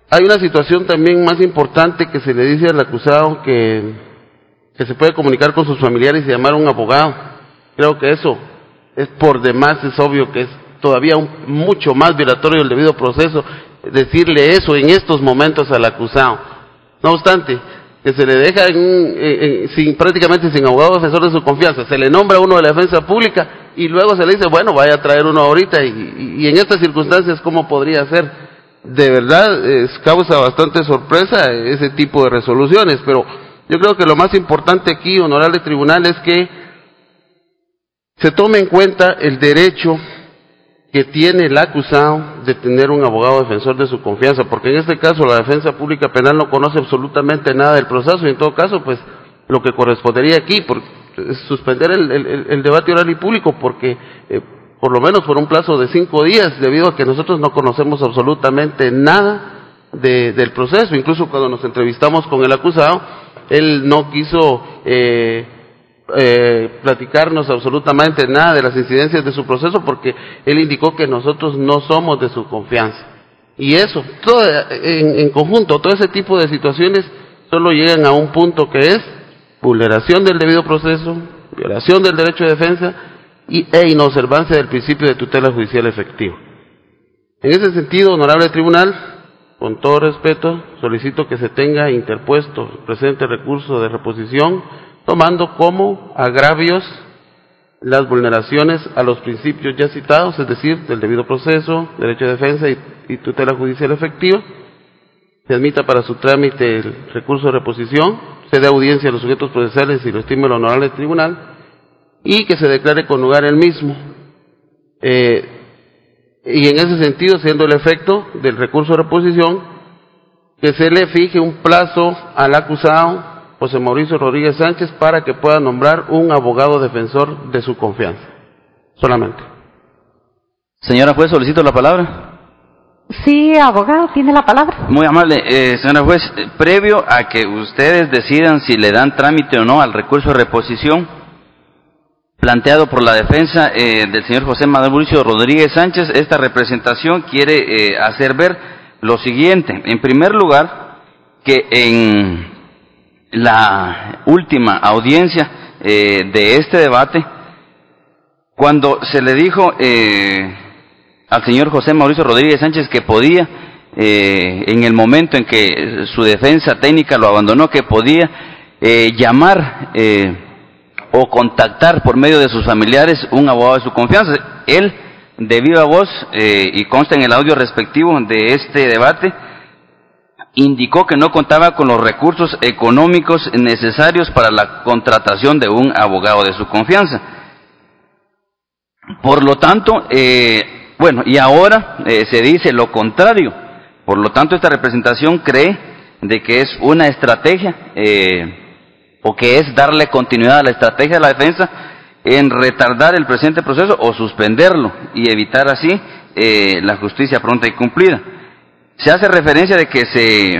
Hay una situación también más importante que se le dice al acusado que se puede comunicar con sus familiares y llamar a un abogado. Creo que eso es por demás, es obvio que es todavía mucho más violatorio del debido proceso decirle eso en estos momentos al acusado. No obstante, que se le deja prácticamente sin abogado defensor de su confianza, se le nombra uno de la defensa pública y luego se le dice, bueno, vaya a traer uno ahorita, y en estas circunstancias, ¿cómo podría ser? De verdad, causa bastante sorpresa ese tipo de resoluciones, pero yo creo que lo más importante aquí, honorable tribunal, es que se tome en cuenta el derecho que tiene el acusado de tener un abogado defensor de su confianza, porque en este caso la defensa pública penal no conoce absolutamente nada del proceso, y en todo caso, pues, lo que correspondería aquí, es suspender el debate oral y público, porque por lo menos por un plazo de 5 días, debido a que nosotros no conocemos absolutamente nada del proceso. Incluso cuando nos entrevistamos con el acusado, él no quiso platicarnos absolutamente nada de las incidencias de su proceso, porque él indicó que nosotros no somos de su confianza. Y eso, todo en conjunto, todo ese tipo de situaciones solo llegan a un punto que es vulneración del debido proceso, violación del derecho de defensa e inobservancia del principio de tutela judicial efectiva. En ese sentido, honorable tribunal, con todo respeto, solicito que se tenga interpuesto el presente recurso de reposición, tomando como agravios las vulneraciones a los principios ya citados, es decir, del debido proceso, derecho de defensa y tutela judicial efectiva. Se admita para su trámite el recurso de reposición, se dé audiencia a los sujetos procesales y lo estime el honorable tribunal, y que se declare con lugar el mismo. Y en ese sentido, siendo el efecto del recurso de reposición, que se le fije un plazo al acusado José Mauricio Rodríguez Sánchez para que pueda nombrar un abogado defensor de su confianza. Solamente. Señora juez, solicito la palabra. Sí, abogado, tiene la palabra. Muy amable, señora juez, previo a que ustedes decidan si le dan trámite o no al recurso de reposición planteado por la defensa del señor José Mauricio Rodríguez Sánchez, esta representación quiere hacer ver lo siguiente. En primer lugar, que en la última audiencia de este debate, cuando se le dijo al señor José Mauricio Rodríguez Sánchez que podía, en el momento en que su defensa técnica lo abandonó, que podía llamar o contactar por medio de sus familiares un abogado de su confianza. Él, de viva voz, y consta en el audio respectivo de este debate, indicó que no contaba con los recursos económicos necesarios para la contratación de un abogado de su confianza. Por lo tanto, bueno, y ahora se dice lo contrario. Por lo tanto, esta representación cree de que es una estrategia, o que es darle continuidad a la estrategia de la defensa en retardar el presente proceso o suspenderlo y evitar así la justicia pronta y cumplida. Se hace referencia de que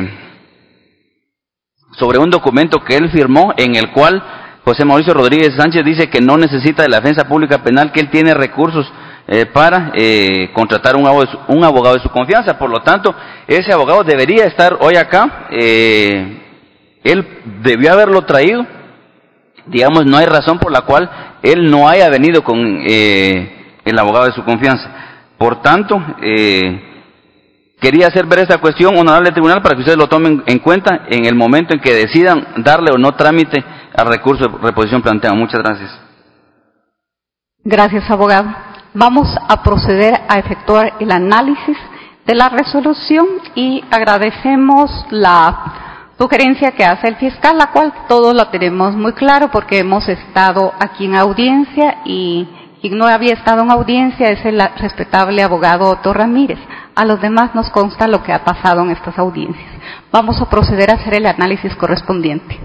sobre un documento que él firmó, en el cual José Mauricio Rodríguez Sánchez dice que no necesita de la defensa pública penal, que él tiene recursos para contratar un abogado de su confianza. Por lo tanto, ese abogado debería estar hoy acá. Él debió haberlo traído. Digamos, no hay razón por la cual él no haya venido con el abogado de su confianza. Por tanto, quería hacer ver esta cuestión, honorable tribunal, para que ustedes lo tomen en cuenta en el momento en que decidan darle o no trámite al recurso de reposición planteado. Muchas gracias. Gracias, abogado. Vamos a proceder a efectuar el análisis de la resolución y agradecemos la sugerencia que hace el fiscal, la cual todos la tenemos muy claro porque hemos estado aquí en audiencia, y quien no había estado en audiencia es el respetable abogado Otto Ramírez. A los demás nos consta lo que ha pasado en estas audiencias. Vamos a proceder a hacer el análisis correspondiente.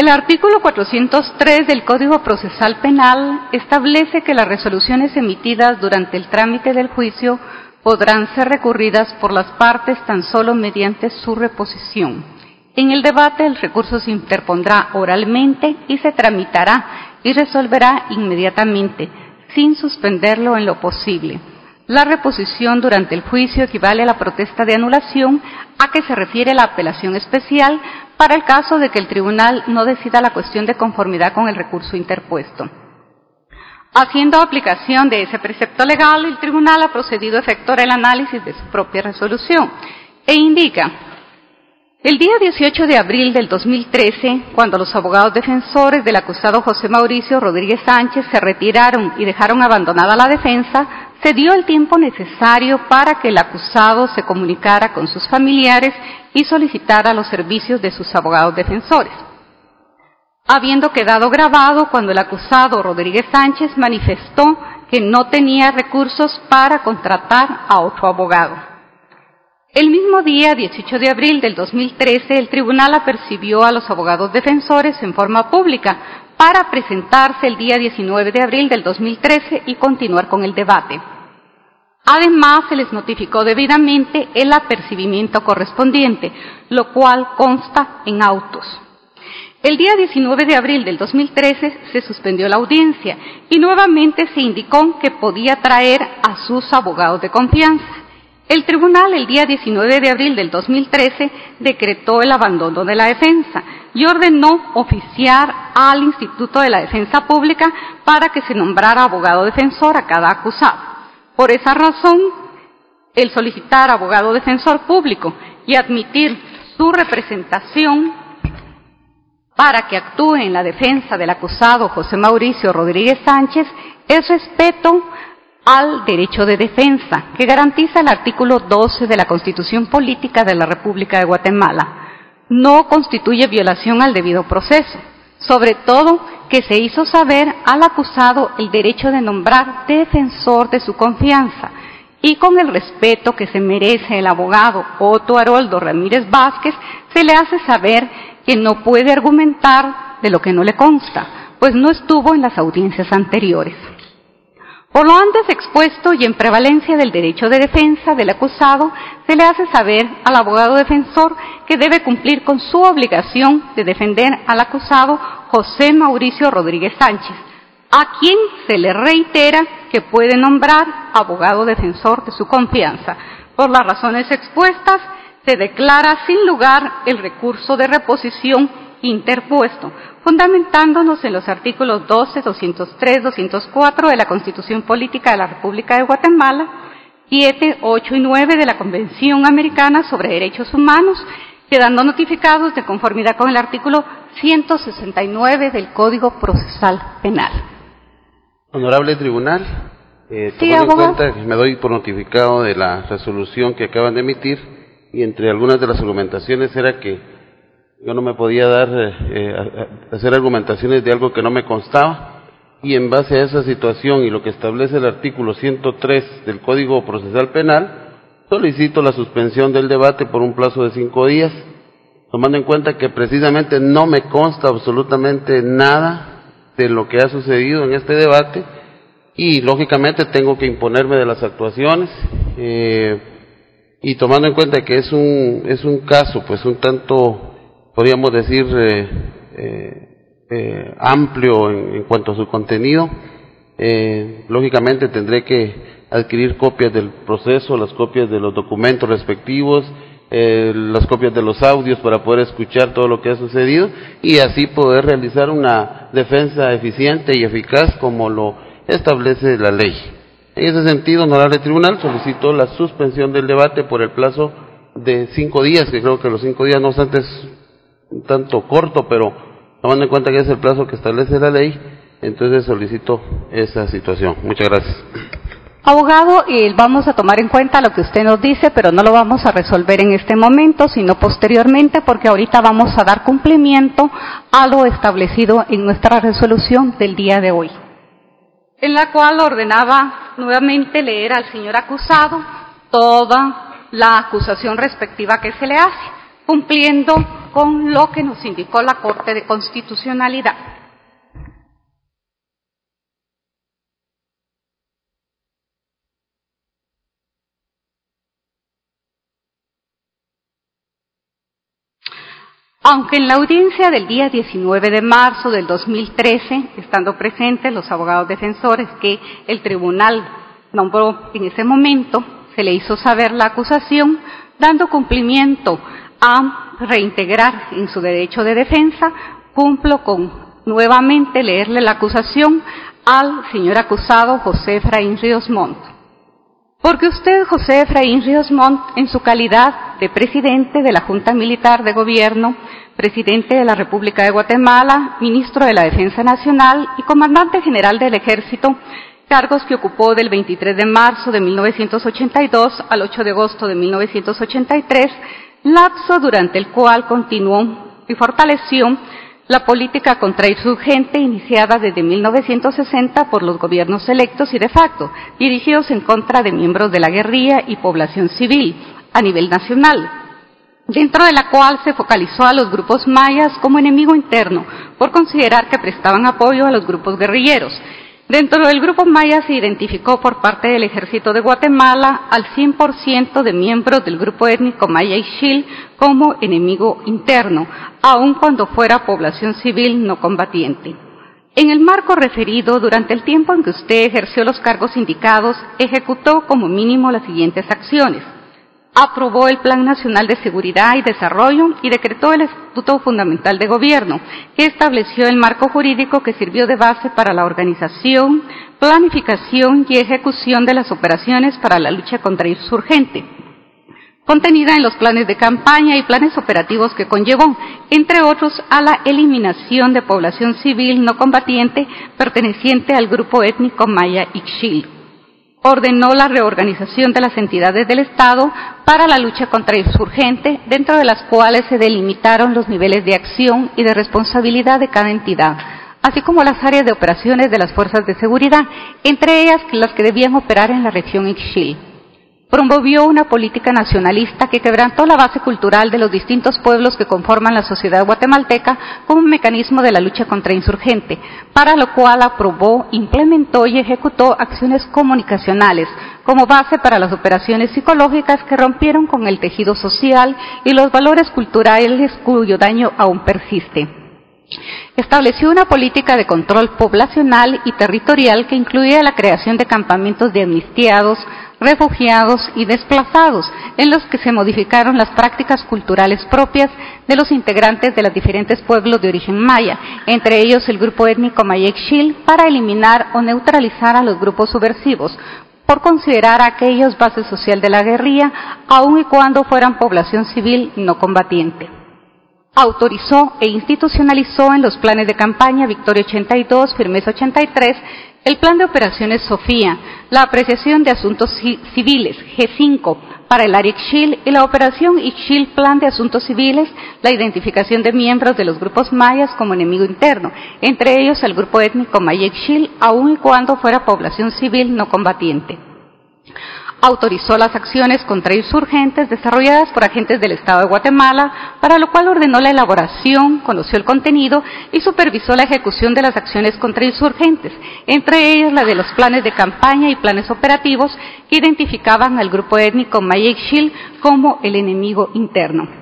El artículo 403 del Código Procesal Penal establece que las resoluciones emitidas durante el trámite del juicio podrán ser recurridas por las partes tan solo mediante su reposición. En el debate, el recurso se interpondrá oralmente y se tramitará y resolverá inmediatamente, sin suspenderlo en lo posible. La reposición durante el juicio equivale a la protesta de anulación, a que se refiere la apelación especial para el caso de que el tribunal no decida la cuestión de conformidad con el recurso interpuesto. Haciendo aplicación de ese precepto legal, el tribunal ha procedido a efectuar el análisis de su propia resolución e indica: el día 18 de abril del 2013, cuando los abogados defensores del acusado José Mauricio Rodríguez Sánchez se retiraron y dejaron abandonada la defensa, se dio el tiempo necesario para que el acusado se comunicara con sus familiares y solicitara los servicios de sus abogados defensores. Habiendo quedado grabado cuando el acusado Rodríguez Sánchez manifestó que no tenía recursos para contratar a otro abogado. El mismo día, 18 de abril del 2013, el tribunal apercibió a los abogados defensores en forma pública para presentarse el día 19 de abril del 2013 y continuar con el debate. Además, se les notificó debidamente el apercibimiento correspondiente, lo cual consta en autos. El día 19 de abril del 2013 se suspendió la audiencia y nuevamente se indicó que podía traer a sus abogados de confianza. El tribunal, el día 19 de abril del 2013, decretó el abandono de la defensa y ordenó oficiar al Instituto de la Defensa Pública para que se nombrara abogado defensor a cada acusado. Por esa razón, el solicitar abogado defensor público y admitir su representación para que actúe en la defensa del acusado José Mauricio Rodríguez Sánchez es respeto al derecho de defensa que garantiza el artículo 12 de la Constitución Política de la República de Guatemala. No constituye violación al debido proceso, sobre todo que se hizo saber al acusado el derecho de nombrar defensor de su confianza y con el respeto que se merece el abogado Otto Haroldo Ramírez Vázquez, se le hace saber que no puede argumentar de lo que no le consta, pues no estuvo en las audiencias anteriores. Por lo antes expuesto y en prevalencia del derecho de defensa del acusado, se le hace saber al abogado defensor que debe cumplir con su obligación de defender al acusado José Mauricio Rodríguez Sánchez, a quien se le reitera que puede nombrar abogado defensor de su confianza. Por las razones expuestas, se declara sin lugar el recurso de reposición interpuesto, fundamentándonos en los artículos 12, 203, 204 de la Constitución Política de la República de Guatemala, 7, 8 y 9 de la Convención Americana sobre Derechos Humanos, quedando notificados de conformidad con el artículo 169 del Código Procesal Penal. Honorable Tribunal, tomando en cuenta que me doy por notificado de la resolución que acaban de emitir, y entre algunas de las argumentaciones era que yo no me podía hacer argumentaciones de algo que no me constaba, y en base a esa situación y lo que establece el artículo 103 del Código Procesal Penal, solicito la suspensión del debate por un plazo de 5 días, tomando en cuenta que precisamente no me consta absolutamente nada de lo que ha sucedido en este debate, y lógicamente tengo que imponerme de las actuaciones, y tomando en cuenta que es un caso pues un tanto, podríamos decir, amplio en cuanto a su contenido, lógicamente tendré que adquirir copias del proceso, las copias de los documentos respectivos, las copias de los audios para poder escuchar todo lo que ha sucedido y así poder realizar una defensa eficiente y eficaz como lo establece la ley. En ese sentido, honorable tribunal, solicito la suspensión del debate por el plazo de 5 días, que creo que los 5 días no obstante es un tanto corto, pero tomando en cuenta que es el plazo que establece la ley, entonces solicito esa situación. Muchas gracias. Abogado, vamos a tomar en cuenta lo que usted nos dice, pero no lo vamos a resolver en este momento, sino posteriormente, porque ahorita vamos a dar cumplimiento a lo establecido en nuestra resolución del día de hoy, en la cual ordenaba nuevamente leer al señor acusado toda la acusación respectiva que se le hace, cumpliendo con lo que nos indicó la Corte de Constitucionalidad. Aunque en la audiencia del día 19 de marzo del 2013, estando presentes los abogados defensores que el tribunal nombró en ese momento, se le hizo saber la acusación, dando cumplimiento a reintegrar en su derecho de defensa, cumplo con nuevamente leerle la acusación al señor acusado José Efraín Ríos Montt. Porque usted, José Efraín Ríos Montt, en su calidad de presidente de la Junta Militar de Gobierno, presidente de la República de Guatemala, ministro de la Defensa Nacional y comandante general del Ejército, cargos que ocupó del 23 de marzo de 1982 al 8 de agosto de 1983, lapso durante el cual continuó y fortaleció la política contrainsurgente iniciada desde 1960 por los gobiernos electos y de facto, dirigidos en contra de miembros de la guerrilla y población civil a nivel nacional, dentro de la cual se focalizó a los grupos mayas como enemigo interno, por considerar que prestaban apoyo a los grupos guerrilleros. Dentro del grupo maya se identificó por parte del Ejército de Guatemala al 100% de miembros del grupo étnico maya Ixil como enemigo interno, aun cuando fuera población civil no combatiente. En el marco referido, durante el tiempo en que usted ejerció los cargos indicados, ejecutó como mínimo las siguientes acciones. Aprobó el Plan Nacional de Seguridad y Desarrollo y decretó el Estatuto Fundamental de Gobierno, que estableció el marco jurídico que sirvió de base para la organización, planificación y ejecución de las operaciones para la lucha contrainsurgente, contenida en los planes de campaña y planes operativos que conllevó, entre otros, a la eliminación de población civil no combatiente perteneciente al grupo étnico maya Ixil. Ordenó la reorganización de las entidades del Estado para la lucha contrainsurgente, dentro de las cuales se delimitaron los niveles de acción y de responsabilidad de cada entidad, así como las áreas de operaciones de las fuerzas de seguridad, entre ellas las que debían operar en la región Ixil. Promovió una política nacionalista que quebrantó la base cultural de los distintos pueblos que conforman la sociedad guatemalteca como un mecanismo de la lucha contrainsurgente, para lo cual aprobó, implementó y ejecutó acciones comunicacionales como base para las operaciones psicológicas que rompieron con el tejido social y los valores culturales cuyo daño aún persiste. Estableció una política de control poblacional y territorial que incluía la creación de campamentos de amnistiados, refugiados y desplazados, en los que se modificaron las prácticas culturales propias de los integrantes de los diferentes pueblos de origen maya, entre ellos el grupo étnico maya Ixil, para eliminar o neutralizar a los grupos subversivos, por considerar a aquellos base social de la guerrilla, aun y cuando fueran población civil no combatiente. Autorizó e institucionalizó en los planes de campaña Victoria 82, Firmeza 83, el Plan de Operaciones Sofía, la apreciación de asuntos civiles, G5, para el área Ixil y la operación Ixil Plan de Asuntos Civiles, la identificación de miembros de los grupos mayas como enemigo interno, entre ellos el grupo étnico maya Ixil, aun y cuando fuera población civil no combatiente. Autorizó las acciones contrainsurgentes desarrolladas por agentes del Estado de Guatemala, para lo cual ordenó la elaboración, conoció el contenido y supervisó la ejecución de las acciones contrainsurgentes, entre ellas la de los planes de campaña y planes operativos que identificaban al grupo étnico maya Ixil como el enemigo interno.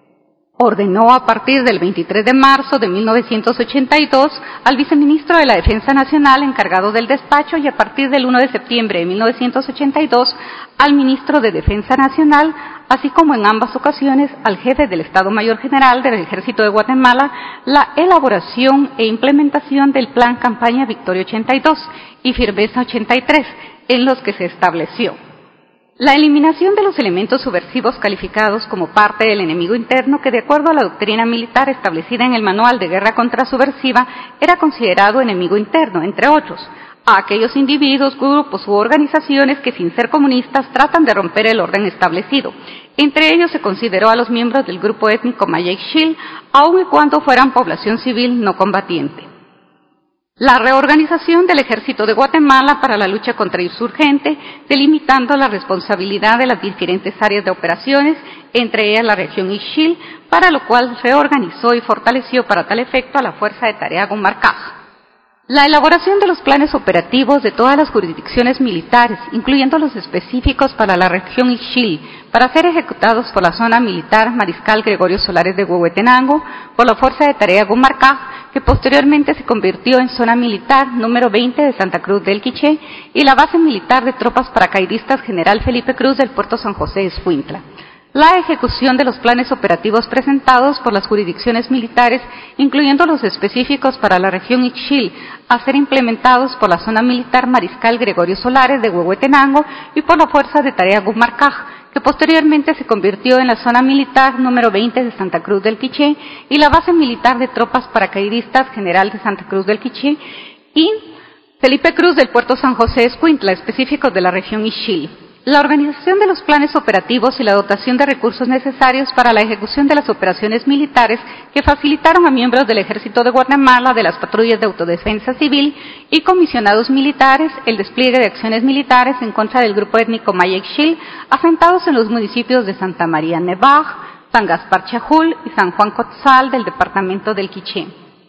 Ordenó a partir del 23 de marzo de 1982 al viceministro de la Defensa Nacional encargado del despacho y a partir del 1 de septiembre de 1982 al ministro de Defensa Nacional, así como en ambas ocasiones al jefe del Estado Mayor General del Ejército de Guatemala, la elaboración e implementación del Plan Campaña Victoria 82 y Firmeza 83, en los que se estableció la eliminación de los elementos subversivos calificados como parte del enemigo interno que, de acuerdo a la doctrina militar establecida en el Manual de Guerra Contrasubversiva, era considerado enemigo interno, entre otros, a aquellos individuos, grupos u organizaciones que, sin ser comunistas, tratan de romper el orden establecido. Entre ellos se consideró a los miembros del grupo étnico maya Ixil, aun y cuando fueran población civil no combatiente. La reorganización del Ejército de Guatemala para la lucha contra insurgente, delimitando la responsabilidad de las diferentes áreas de operaciones, entre ellas la región Ixchil, para lo cual reorganizó y fortaleció para tal efecto a la Fuerza de Tarea Gumarcaj. La elaboración de los planes operativos de todas las jurisdicciones militares, incluyendo los específicos para la región Ixchil, para ser ejecutados por la zona militar Mariscal Gregorio Solares de Huehuetenango, por la Fuerza de Tarea Gumarcaj, que posteriormente se convirtió en zona militar número 20 de Santa Cruz del Quiché, y la base militar de tropas paracaidistas General Felipe Cruz del Puerto San José de Escuintla. La ejecución de los planes operativos presentados por las jurisdicciones militares, incluyendo los específicos para la región Ixchil, a ser implementados por la zona militar Mariscal Gregorio Solares de Huehuetenango y por la Fuerza de Tarea Gumarcaj, que posteriormente se convirtió en la zona militar número 20 de Santa Cruz del Quiché y la base militar de tropas paracaidistas General de Santa Cruz del Quiché y Felipe Cruz del Puerto San José de Escuintla, específicos de la región Ixchil. La organización de los planes operativos y la dotación de recursos necesarios para la ejecución de las operaciones militares que facilitaron a miembros del Ejército de Guatemala, de las patrullas de autodefensa civil y comisionados militares el despliegue de acciones militares en contra del grupo étnico Maya Ixchil, asentados en los municipios de Santa María Nevaj, San Gaspar Chajul y San Juan Cotzal del departamento del Quiché.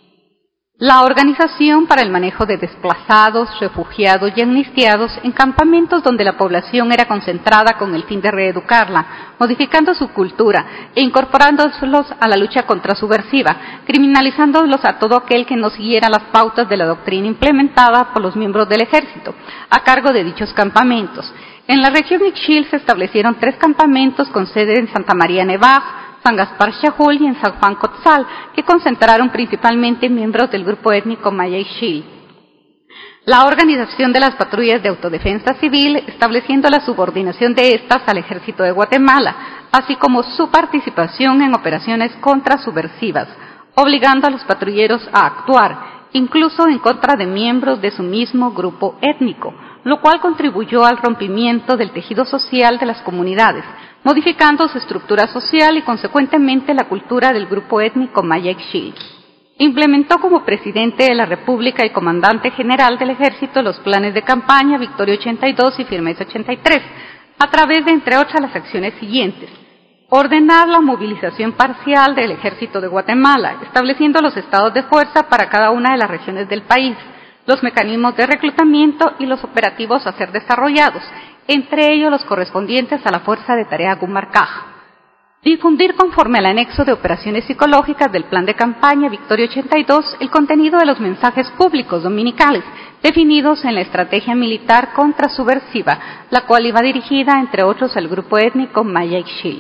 La organización para el manejo de desplazados, refugiados y amnistiados en campamentos donde la población era concentrada con el fin de reeducarla, modificando su cultura e incorporándolos a la lucha contrasubversiva, criminalizándolos a todo aquel que no siguiera las pautas de la doctrina implementada por los miembros del ejército, a cargo de dichos campamentos. En la región Ixchil se establecieron 3 campamentos con sede en Santa María Nevaj, San Gaspar Chajul y en San Juan Cotzal, que concentraron principalmente miembros del grupo étnico Maya Ixchil. La organización de las patrullas de autodefensa civil, estableciendo la subordinación de estas al Ejército de Guatemala, así como su participación en operaciones contrasubversivas, obligando a los patrulleros a actuar, incluso en contra de miembros de su mismo grupo étnico, lo cual contribuyó al rompimiento del tejido social de las comunidades, modificando su estructura social y consecuentemente la cultura del grupo étnico Maya Ixchil. Implementó como presidente de la República y comandante general del Ejército los planes de campaña Victoria 82 y Firmeza 83, a través de, entre otras, las acciones siguientes. Ordenar la movilización parcial del Ejército de Guatemala, estableciendo los estados de fuerza para cada una de las regiones del país, los mecanismos de reclutamiento y los operativos a ser desarrollados, entre ellos los correspondientes a la Fuerza de Tarea Gumarcaj. Difundir conforme al anexo de operaciones psicológicas del plan de campaña Victoria 82 el contenido de los mensajes públicos dominicales definidos en la estrategia militar contrasubversiva, la cual iba dirigida, entre otros, al grupo étnico Maya Ixchil.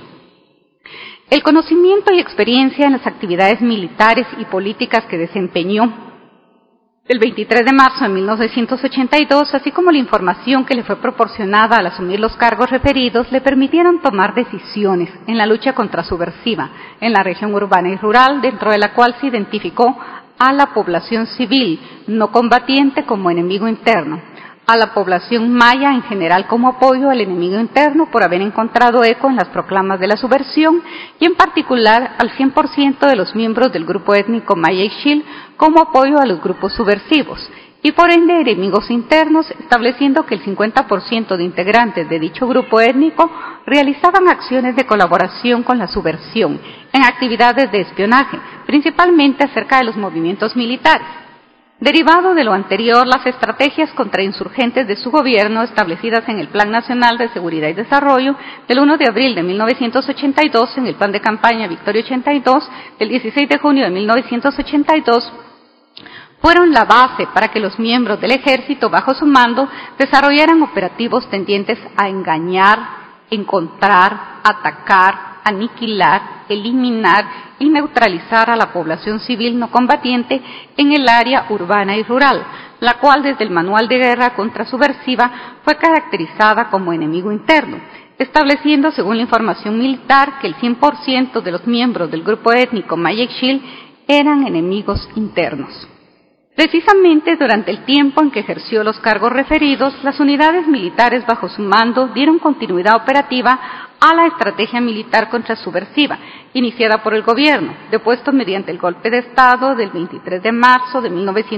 El conocimiento y experiencia en las actividades militares y políticas que desempeñó el 23 de marzo de 1982, así como la información que le fue proporcionada al asumir los cargos referidos, le permitieron tomar decisiones en la lucha contrasubversiva en la región urbana y rural, dentro de la cual se identificó a la población civil no combatiente como enemigo interno, a la población maya en general como apoyo al enemigo interno por haber encontrado eco en las proclamas de la subversión y en particular al 100% de los miembros del grupo étnico Maya Ixchil como apoyo a los grupos subversivos y por ende enemigos internos, estableciendo que el 50% de integrantes de dicho grupo étnico realizaban acciones de colaboración con la subversión en actividades de espionaje, principalmente acerca de los movimientos militares. Derivado de lo anterior, las estrategias contra insurgentes de su gobierno, establecidas en el Plan Nacional de Seguridad y Desarrollo del 1 de abril de 1982, en el Plan de Campaña Victoria 82 del 16 de junio de 1982, fueron la base para que los miembros del ejército bajo su mando desarrollaran operativos tendientes a engañar, encontrar, atacar, aniquilar, eliminar y neutralizar a la población civil no combatiente en el área urbana y rural, la cual desde el Manual de Guerra Contrasubversiva fue caracterizada como enemigo interno, estableciendo, según la información militar, que el 100% de los miembros del grupo étnico Maya Ixchil eran enemigos internos. Precisamente durante el tiempo en que ejerció los cargos referidos, las unidades militares bajo su mando dieron continuidad operativa a la estrategia militar contrasubversiva iniciada por el gobierno, depuesto mediante el golpe de Estado del 23 de marzo de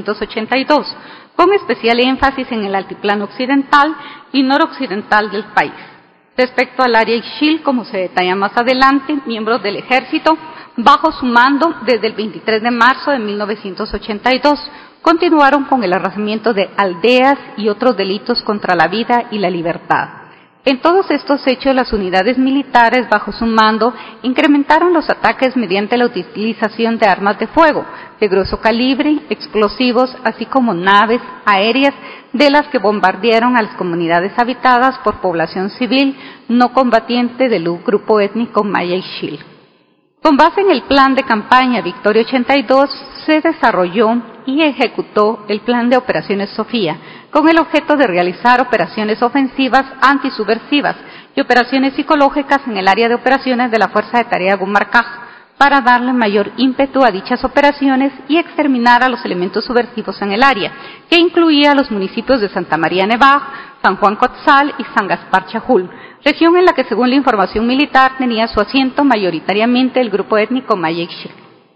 1982, con especial énfasis en el altiplano occidental y noroccidental del país. Respecto al área Ixchil, como se detalla más adelante, miembros del ejército, bajo su mando desde el 23 de marzo de 1982, continuaron con el arrasamiento de aldeas y otros delitos contra la vida y la libertad. En todos estos hechos, las unidades militares bajo su mando incrementaron los ataques mediante la utilización de armas de fuego, de grueso calibre, explosivos, así como naves aéreas de las que bombardearon a las comunidades habitadas por población civil no combatiente del grupo étnico Maya Ixchil. Con base en el plan de campaña Victoria 82, se desarrolló y ejecutó el plan de operaciones Sofía, con el objeto de realizar operaciones ofensivas antisubversivas y operaciones psicológicas en el área de operaciones de la Fuerza de Tarea Gumarcaj, para darle mayor ímpetu a dichas operaciones y exterminar a los elementos subversivos en el área, que incluía a los municipios de Santa María Nevaj, San Juan Cotzal y San Gaspar Chajul, región en la que, según la información militar, tenía su asiento mayoritariamente el grupo étnico Maya Ixchil.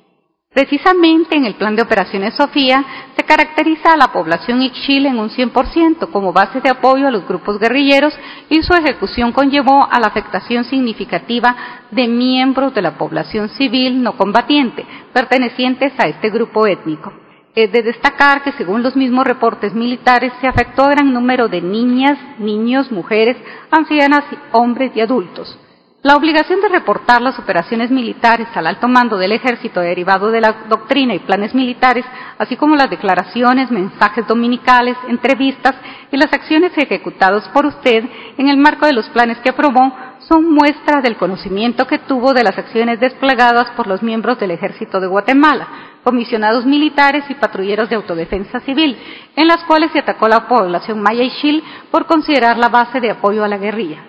Precisamente en el plan de operaciones Sofía se caracteriza a la población Ixchil en un 100% como base de apoyo a los grupos guerrilleros, y su ejecución conllevó a la afectación significativa de miembros de la población civil no combatiente pertenecientes a este grupo étnico. Es de destacar que, según los mismos reportes militares, se afectó a gran número de niñas, niños, mujeres, ancianas, hombres y adultos. La obligación de reportar las operaciones militares al alto mando del ejército derivado de la doctrina y planes militares, así como las declaraciones, mensajes dominicales, entrevistas y las acciones ejecutadas por usted en el marco de los planes que aprobó, son muestra del conocimiento que tuvo de las acciones desplegadas por los miembros del Ejército de Guatemala, comisionados militares y patrulleros de autodefensa civil, en las cuales se atacó a la población Maya Ixchil por considerarla base de apoyo a la guerrilla.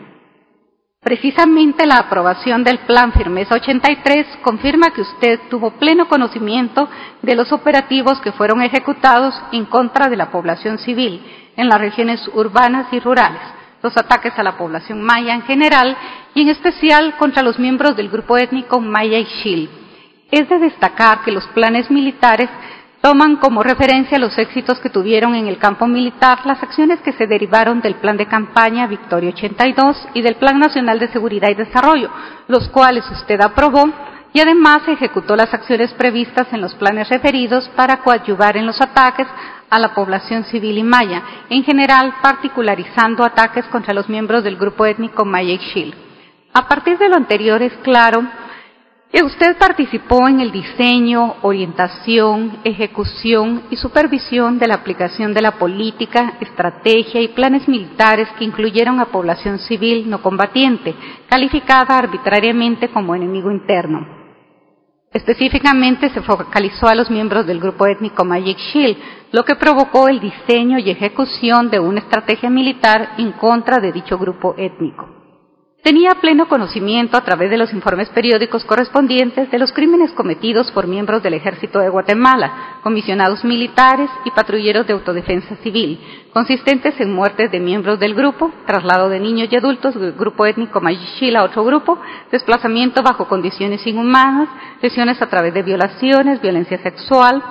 Precisamente la aprobación del Plan Firmeza 83 confirma que usted tuvo pleno conocimiento de los operativos que fueron ejecutados en contra de la población civil en las regiones urbanas y rurales, los ataques a la población maya en general y en especial contra los miembros del grupo étnico Maya Ixchil. Es de destacar que los planes militares toman como referencia los éxitos que tuvieron en el campo militar las acciones que se derivaron del Plan de Campaña Victoria 82 y del Plan Nacional de Seguridad y Desarrollo, los cuales usted aprobó, y además ejecutó las acciones previstas en los planes referidos para coadyuvar en los ataques a la población civil y maya, en general particularizando ataques contra los miembros del grupo étnico Maya Ixchil. A partir de lo anterior es claro que usted participó en el diseño, orientación, ejecución y supervisión de la aplicación de la política, estrategia y planes militares que incluyeron a población civil no combatiente, calificada arbitrariamente como enemigo interno. Específicamente se focalizó a los miembros del grupo étnico Maya Ixchil, lo que provocó el diseño y ejecución de una estrategia militar en contra de dicho grupo étnico. Tenía pleno conocimiento a través de los informes periódicos correspondientes de los crímenes cometidos por miembros del Ejército de Guatemala, comisionados militares y patrulleros de autodefensa civil, consistentes en muertes de miembros del grupo, traslado de niños y adultos del grupo étnico Maya Ixchil a otro grupo, desplazamiento bajo condiciones inhumanas, lesiones a través de violaciones, violencia sexual,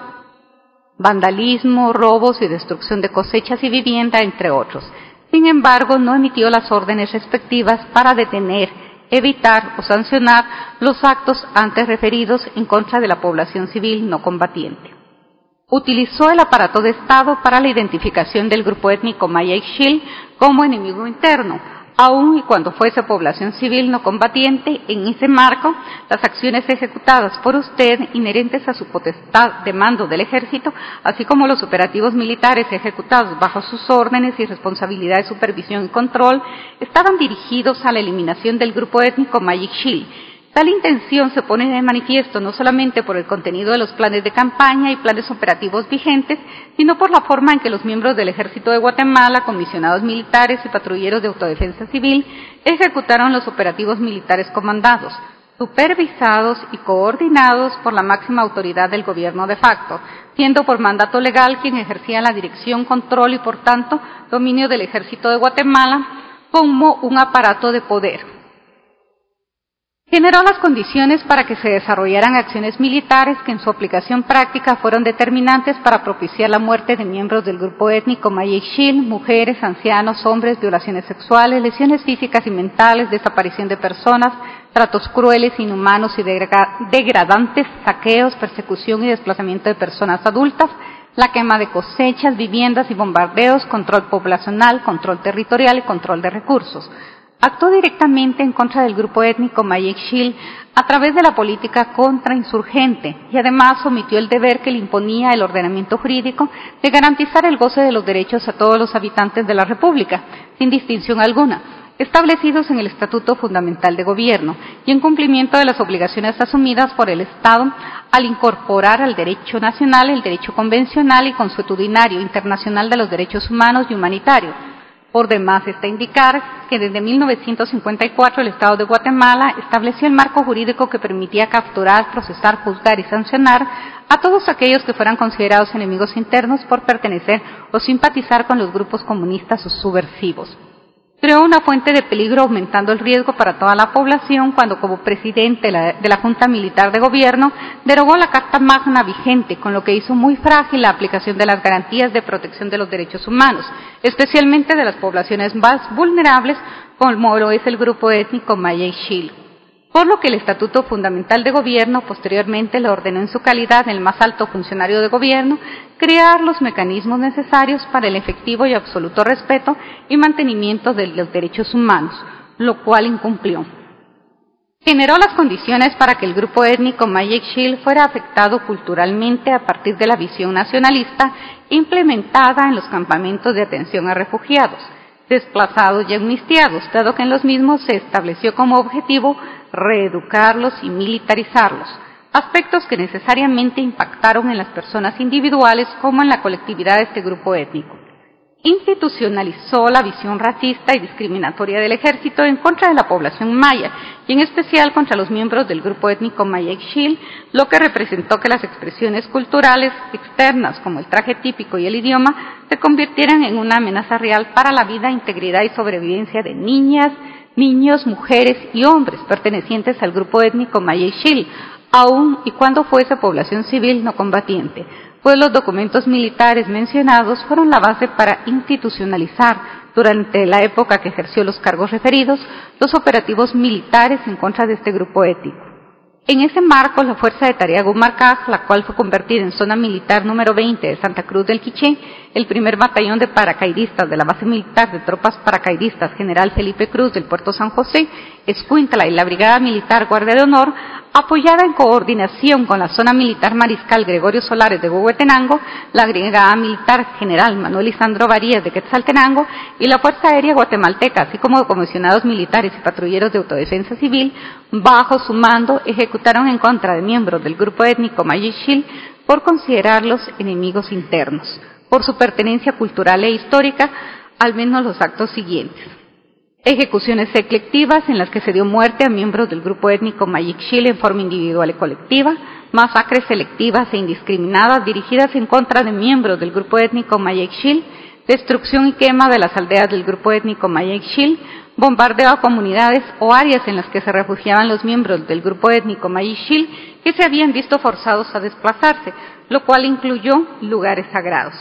vandalismo, robos y destrucción de cosechas y vivienda, entre otros. Sin embargo, no emitió las órdenes respectivas para detener, evitar o sancionar los actos antes referidos en contra de la población civil no combatiente. Utilizó el aparato de Estado para la identificación del grupo étnico Maya Ixchil como enemigo interno, aun y cuando fuese población civil no combatiente. En ese marco, las acciones ejecutadas por usted, inherentes a su potestad de mando del ejército, así como los operativos militares ejecutados bajo sus órdenes y responsabilidad de supervisión y control, estaban dirigidos a la eliminación del grupo étnico Maya Ixchil. Tal intención se pone de manifiesto no solamente por el contenido de los planes de campaña y planes operativos vigentes, sino por la forma en que los miembros del Ejército de Guatemala, comisionados militares y patrulleros de autodefensa civil ejecutaron los operativos militares comandados, supervisados y coordinados por la máxima autoridad del gobierno de facto, siendo por mandato legal quien ejercía la dirección, control y por tanto dominio del Ejército de Guatemala como un aparato de poder. Generó las condiciones para que se desarrollaran acciones militares que en su aplicación práctica fueron determinantes para propiciar la muerte de miembros del grupo étnico Mayexil, mujeres, ancianos, hombres, violaciones sexuales, lesiones físicas y mentales, desaparición de personas, tratos crueles, inhumanos y degradantes, saqueos, persecución y desplazamiento de personas adultas, la quema de cosechas, viviendas y bombardeos, control poblacional, control territorial y control de recursos. Actuó directamente en contra del grupo étnico Mayexil a través de la política contrainsurgente y además omitió el deber que le imponía el ordenamiento jurídico de garantizar el goce de los derechos a todos los habitantes de la República, sin distinción alguna, establecidos en el Estatuto Fundamental de Gobierno y en cumplimiento de las obligaciones asumidas por el Estado al incorporar al derecho nacional el derecho convencional y consuetudinario internacional de los derechos humanos y humanitarios. Por demás está indicar que desde 1954 el Estado de Guatemala estableció el marco jurídico que permitía capturar, procesar, juzgar y sancionar a todos aquellos que fueran considerados enemigos internos por pertenecer o simpatizar con los grupos comunistas o subversivos. Creó una fuente de peligro aumentando el riesgo para toda la población cuando como presidente de la Junta Militar de Gobierno derogó la Carta Magna vigente, con lo que hizo muy frágil la aplicación de las garantías de protección de los derechos humanos, especialmente de las poblaciones más vulnerables como lo es el grupo étnico Mayexil. Por lo que el Estatuto Fundamental de Gobierno posteriormente le ordenó en su calidad el más alto funcionario de gobierno crear los mecanismos necesarios para el efectivo y absoluto respeto y mantenimiento de los derechos humanos, lo cual incumplió. Generó las condiciones para que el grupo étnico Mayexil fuera afectado culturalmente a partir de la visión nacionalista implementada en los campamentos de atención a refugiados, desplazados y amnistiados, dado que en los mismos se estableció como objetivo reeducarlos y militarizarlos, aspectos que necesariamente impactaron en las personas individuales como en la colectividad de este grupo étnico. Institucionalizó la visión racista y discriminatoria del ejército en contra de la población maya y en especial contra los miembros del grupo étnico Mayexil, lo que representó que las expresiones culturales externas como el traje típico y el idioma se convirtieran en una amenaza real para la vida, integridad y sobrevivencia de niñas, niños, mujeres y hombres pertenecientes al grupo étnico Mayexil, aun y cuando fuese población civil no combatiente, pues los documentos militares mencionados fueron la base para institucionalizar, durante la época que ejerció los cargos referidos, los operativos militares en contra de este grupo étnico. En ese marco, la Fuerza de Tarea Gumarcaj, la cual fue convertida en zona militar número 20 de Santa Cruz del Quiché, el primer batallón de paracaidistas de la base militar de tropas paracaidistas General Felipe Cruz del Puerto San José, Escuintla y la Brigada Militar Guardia de Honor, apoyada en coordinación con la zona militar Mariscal Gregorio Solares de Huehuetenango, la Brigada Militar General Manuel Lisandro Varías de Quetzaltenango y la Fuerza Aérea Guatemalteca, así como comisionados militares y patrulleros de autodefensa civil, bajo su mando, ejecutaron en contra de miembros del grupo étnico Mayexil por considerarlos enemigos internos, por su pertenencia cultural e histórica, al menos los actos siguientes: ejecuciones selectivas en las que se dio muerte a miembros del grupo étnico Mayexil en forma individual y colectiva, masacres selectivas e indiscriminadas dirigidas en contra de miembros del grupo étnico Mayexil, destrucción y quema de las aldeas del grupo étnico Mayexil, bombardeo a comunidades o áreas en las que se refugiaban los miembros del grupo étnico Mayexil que se habían visto forzados a desplazarse, lo cual incluyó lugares sagrados.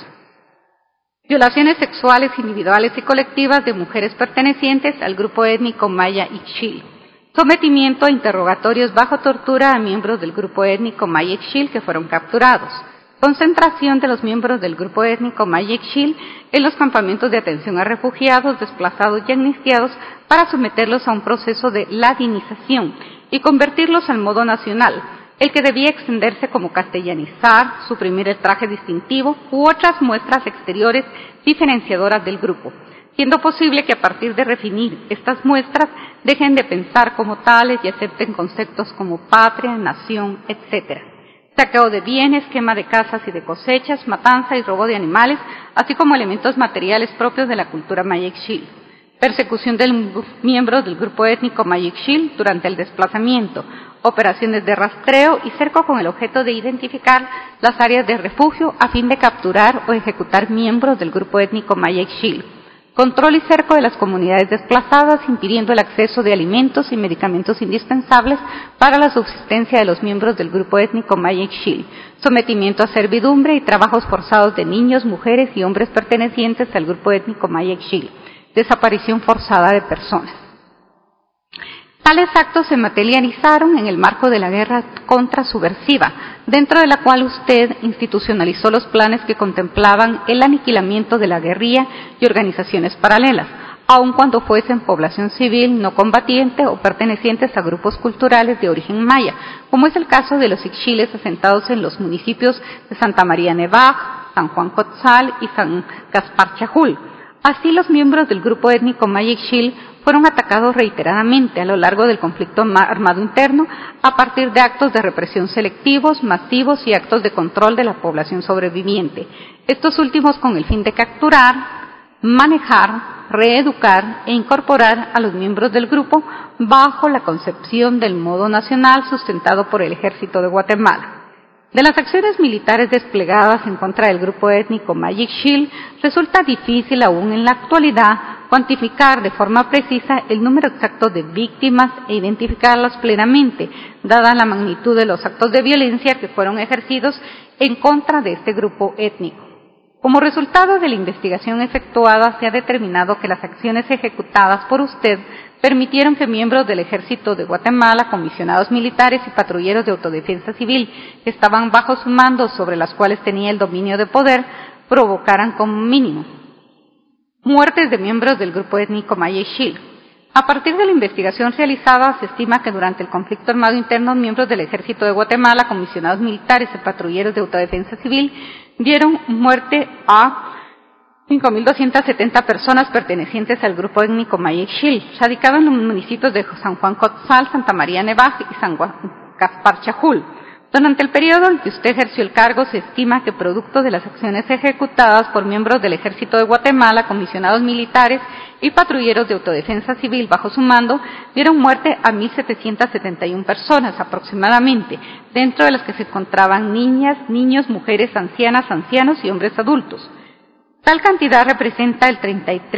Violaciones sexuales individuales y colectivas de mujeres pertenecientes al grupo étnico Mayexil. Sometimiento a interrogatorios bajo tortura a miembros del grupo étnico Mayexil que fueron capturados. Concentración de los miembros del grupo étnico Mayexil en los campamentos de atención a refugiados, desplazados y amnistiados para someterlos a un proceso de ladinización y convertirlos al modo nacional, el que debía extenderse como castellanizar, suprimir el traje distintivo u otras muestras exteriores diferenciadoras del grupo, siendo posible que a partir de refinir estas muestras dejen de pensar como tales y acepten conceptos como patria, nación, etc. Saqueo de bienes, quema de casas y de cosechas, matanza y robo de animales, así como elementos materiales propios de la cultura Mayexil. Persecución de miembros del grupo étnico Mayexil durante el desplazamiento, operaciones de rastreo y cerco con el objeto de identificar las áreas de refugio a fin de capturar o ejecutar miembros del grupo étnico Mayexil. control y cerco de las comunidades desplazadas, impidiendo el acceso de alimentos y medicamentos indispensables para la subsistencia de los miembros del grupo étnico Maya Ixchil, sometimiento a servidumbre y trabajos forzados de niños, mujeres y hombres pertenecientes al grupo étnico Maya Ixchil, desaparición forzada de personas. Tales actos se materializaron en el marco de la guerra contrasubversiva, dentro de la cual usted institucionalizó los planes que contemplaban el aniquilamiento de la guerrilla y organizaciones paralelas, aun cuando fuesen población civil no combatiente o pertenecientes a grupos culturales de origen maya, como es el caso de los ixchiles asentados en los municipios de Santa María Nevaj, San Juan Cotzal y San Gaspar Chajul. Así, los miembros del grupo étnico Maya Ixchil fueron atacados reiteradamente a lo largo del conflicto armado interno a partir de actos de represión selectivos, masivos y actos de control de la población sobreviviente. Estos últimos con el fin de capturar, manejar, reeducar e incorporar a los miembros del grupo bajo la concepción del modo nacional sustentado por el Ejército de Guatemala. De las acciones militares desplegadas en contra del grupo étnico Maya Ixchil, resulta difícil aún en la actualidad cuantificar de forma precisa el número exacto de víctimas e identificarlas plenamente, dada la magnitud de los actos de violencia que fueron ejercidos en contra de este grupo étnico. Como resultado de la investigación efectuada, se ha determinado que las acciones ejecutadas por usted permitieron que miembros del Ejército de Guatemala, comisionados militares y patrulleros de autodefensa civil que estaban bajo su mando, sobre las cuales tenía el dominio de poder, provocaran como mínimo muertes de miembros del grupo étnico Maya Ixchil. A partir de la investigación realizada, se estima que durante el conflicto armado interno, miembros del Ejército de Guatemala, comisionados militares y patrulleros de autodefensa civil dieron muerte a 5.270 personas pertenecientes al grupo étnico Maya Ixchil, radicado en los municipios de San Juan Cotzal, Santa María Nevaj y San Gaspar Chajul. Durante el periodo en que usted ejerció el cargo, se estima que producto de las acciones ejecutadas por miembros del Ejército de Guatemala, comisionados militares y patrulleros de autodefensa civil bajo su mando, dieron muerte a 1.771 personas aproximadamente, dentro de las que se encontraban niñas, niños, mujeres, ancianas, ancianos y hombres adultos. Tal cantidad representa el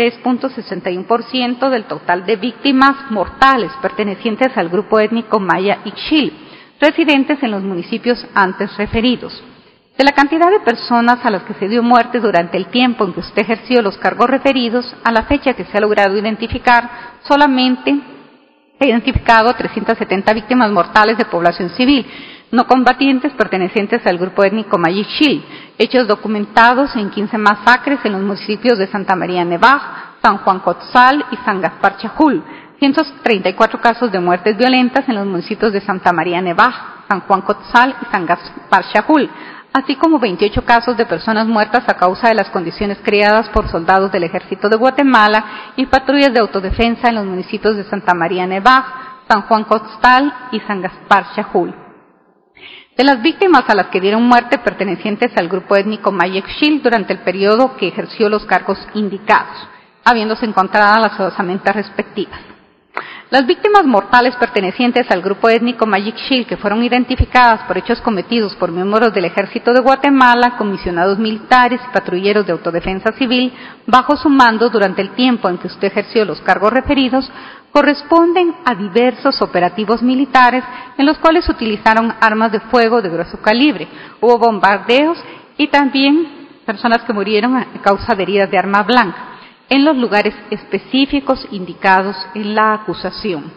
33.61% del total de víctimas mortales pertenecientes al grupo étnico Maya Ixchil, residentes en los municipios antes referidos. De la cantidad de personas a las que se dio muerte durante el tiempo en que usted ejerció los cargos referidos, a la fecha que se ha logrado identificar, solamente ha identificado 370 víctimas mortales de población civil, no combatientes pertenecientes al grupo étnico Maya Ixchil, hechos documentados en 15 masacres en los municipios de Santa María Nevaj, San Juan Cotzal y San Gaspar Chajul, 134 casos de muertes violentas en los municipios de Santa María Nevaj, San Juan Cotzal y San Gaspar Chajul, así como 28 casos de personas muertas a causa de las condiciones creadas por soldados del Ejército de Guatemala y patrullas de autodefensa en los municipios de Santa María Nevaj, San Juan Cotzal y San Gaspar Chajul. De las víctimas a las que dieron muerte pertenecientes al grupo étnico Maya Ixchil durante el periodo que ejerció los cargos indicados, habiéndose encontrado las osamentas respectivas. Las víctimas mortales pertenecientes al grupo étnico Maya Ixchil, que fueron identificadas por hechos cometidos por miembros del Ejército de Guatemala, comisionados militares y patrulleros de autodefensa civil, bajo su mando durante el tiempo en que usted ejerció los cargos referidos, corresponden a diversos operativos militares en los cuales se utilizaron armas de fuego de grueso calibre, hubo bombardeos y también personas que murieron a causa de heridas de arma blanca en los lugares específicos indicados en la acusación.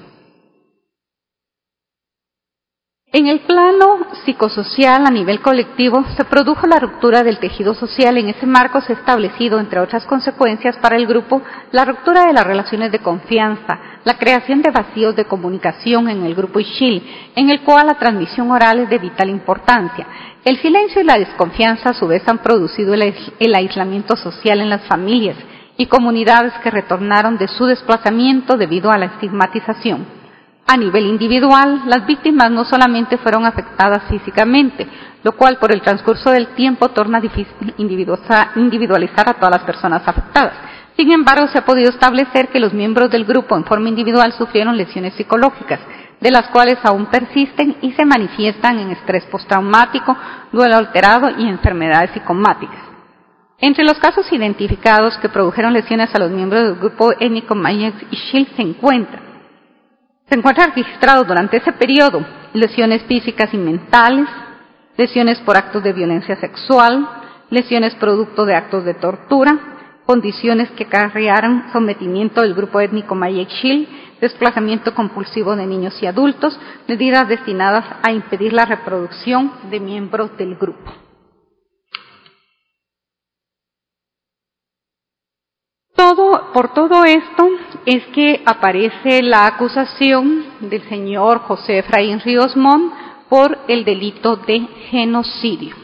En el plano psicosocial a nivel colectivo se produjo la ruptura del tejido social. En ese marco se ha establecido, entre otras consecuencias para el grupo, la ruptura de las relaciones de confianza, la creación de vacíos de comunicación en el grupo Ixchil, en el cual la transmisión oral es de vital importancia. El silencio y la desconfianza a su vez han producido el aislamiento social en las familias y comunidades que retornaron de su desplazamiento debido a la estigmatización. A nivel individual, las víctimas no solamente fueron afectadas físicamente, lo cual por el transcurso del tiempo torna difícil individualizar a todas las personas afectadas. Sin embargo, se ha podido establecer que los miembros del grupo en forma individual sufrieron lesiones psicológicas, de las cuales aún persisten y se manifiestan en estrés postraumático, duelo alterado y enfermedades psicomáticas. Entre los casos identificados que produjeron lesiones a los miembros del grupo étnico Maya Ixil se encuentra registrado durante ese periodo lesiones físicas y mentales, lesiones por actos de violencia sexual, lesiones producto de actos de tortura, condiciones que acarrearon sometimiento del grupo étnico Maya Ixil, desplazamiento compulsivo de niños y adultos, medidas destinadas a impedir la reproducción de miembros del grupo. Por todo esto es que aparece la acusación del señor José Efraín Ríos Montt por el delito de genocidio.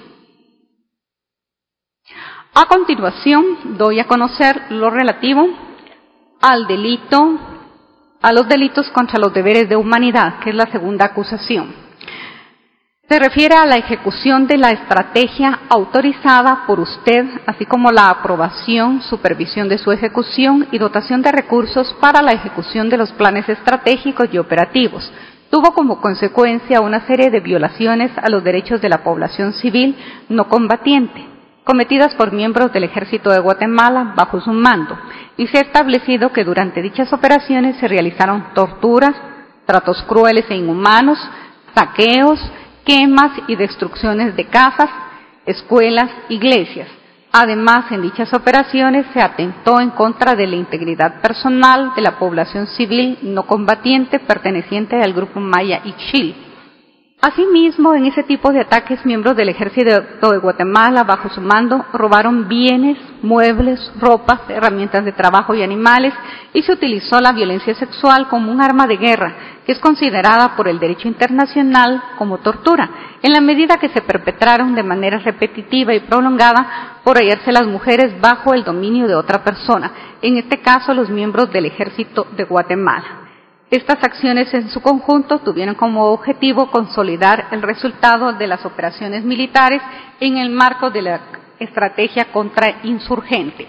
A continuación, doy a conocer lo relativo a los delitos contra los deberes de humanidad, que es la segunda acusación. Se refiere a la ejecución de la estrategia autorizada por usted, así como la aprobación, supervisión de su ejecución y dotación de recursos para la ejecución de los planes estratégicos y operativos. Tuvo como consecuencia una serie de violaciones a los derechos de la población civil no combatiente, cometidas por miembros del Ejército de Guatemala bajo su mando, y se ha establecido que durante dichas operaciones se realizaron torturas, tratos crueles e inhumanos, saqueos, quemas y destrucciones de casas, escuelas, iglesias. Además, en dichas operaciones se atentó en contra de la integridad personal de la población civil no combatiente perteneciente al grupo Maya Ixil. Asimismo, en ese tipo de ataques, miembros del Ejército de Guatemala, bajo su mando, robaron bienes, muebles, ropas, herramientas de trabajo y animales, y se utilizó la violencia sexual como un arma de guerra, que es considerada por el derecho internacional como tortura, en la medida que se perpetraron de manera repetitiva y prolongada por hallarse las mujeres bajo el dominio de otra persona, en este caso los miembros del Ejército de Guatemala. Estas acciones en su conjunto tuvieron como objetivo consolidar el resultado de las operaciones militares en el marco de la estrategia contrainsurgente.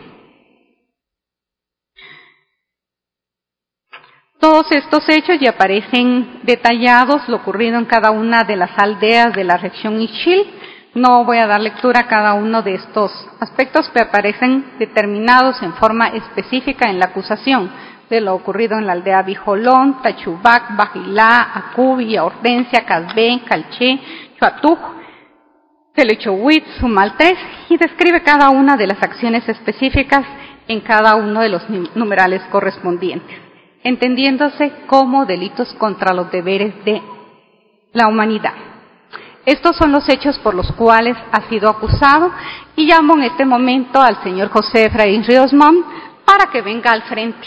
Todos estos hechos ya aparecen detallados, lo ocurrido en cada una de las aldeas de la región Ixil. No voy a dar lectura a cada uno de estos aspectos, pero aparecen determinados en forma específica en la acusación de lo ocurrido en la aldea Bijolón, Tachubac, Bajilá, Acubi, Hortensia, Casbén, Calché, Chuatuj, Telechohuit, Sumaltés, y describe cada una de las acciones específicas en cada uno de los numerales correspondientes, entendiéndose como delitos contra los deberes de la humanidad. Estos son los hechos por los cuales ha sido acusado, y llamo en este momento al señor José Efraín Ríos Montt para que venga al frente.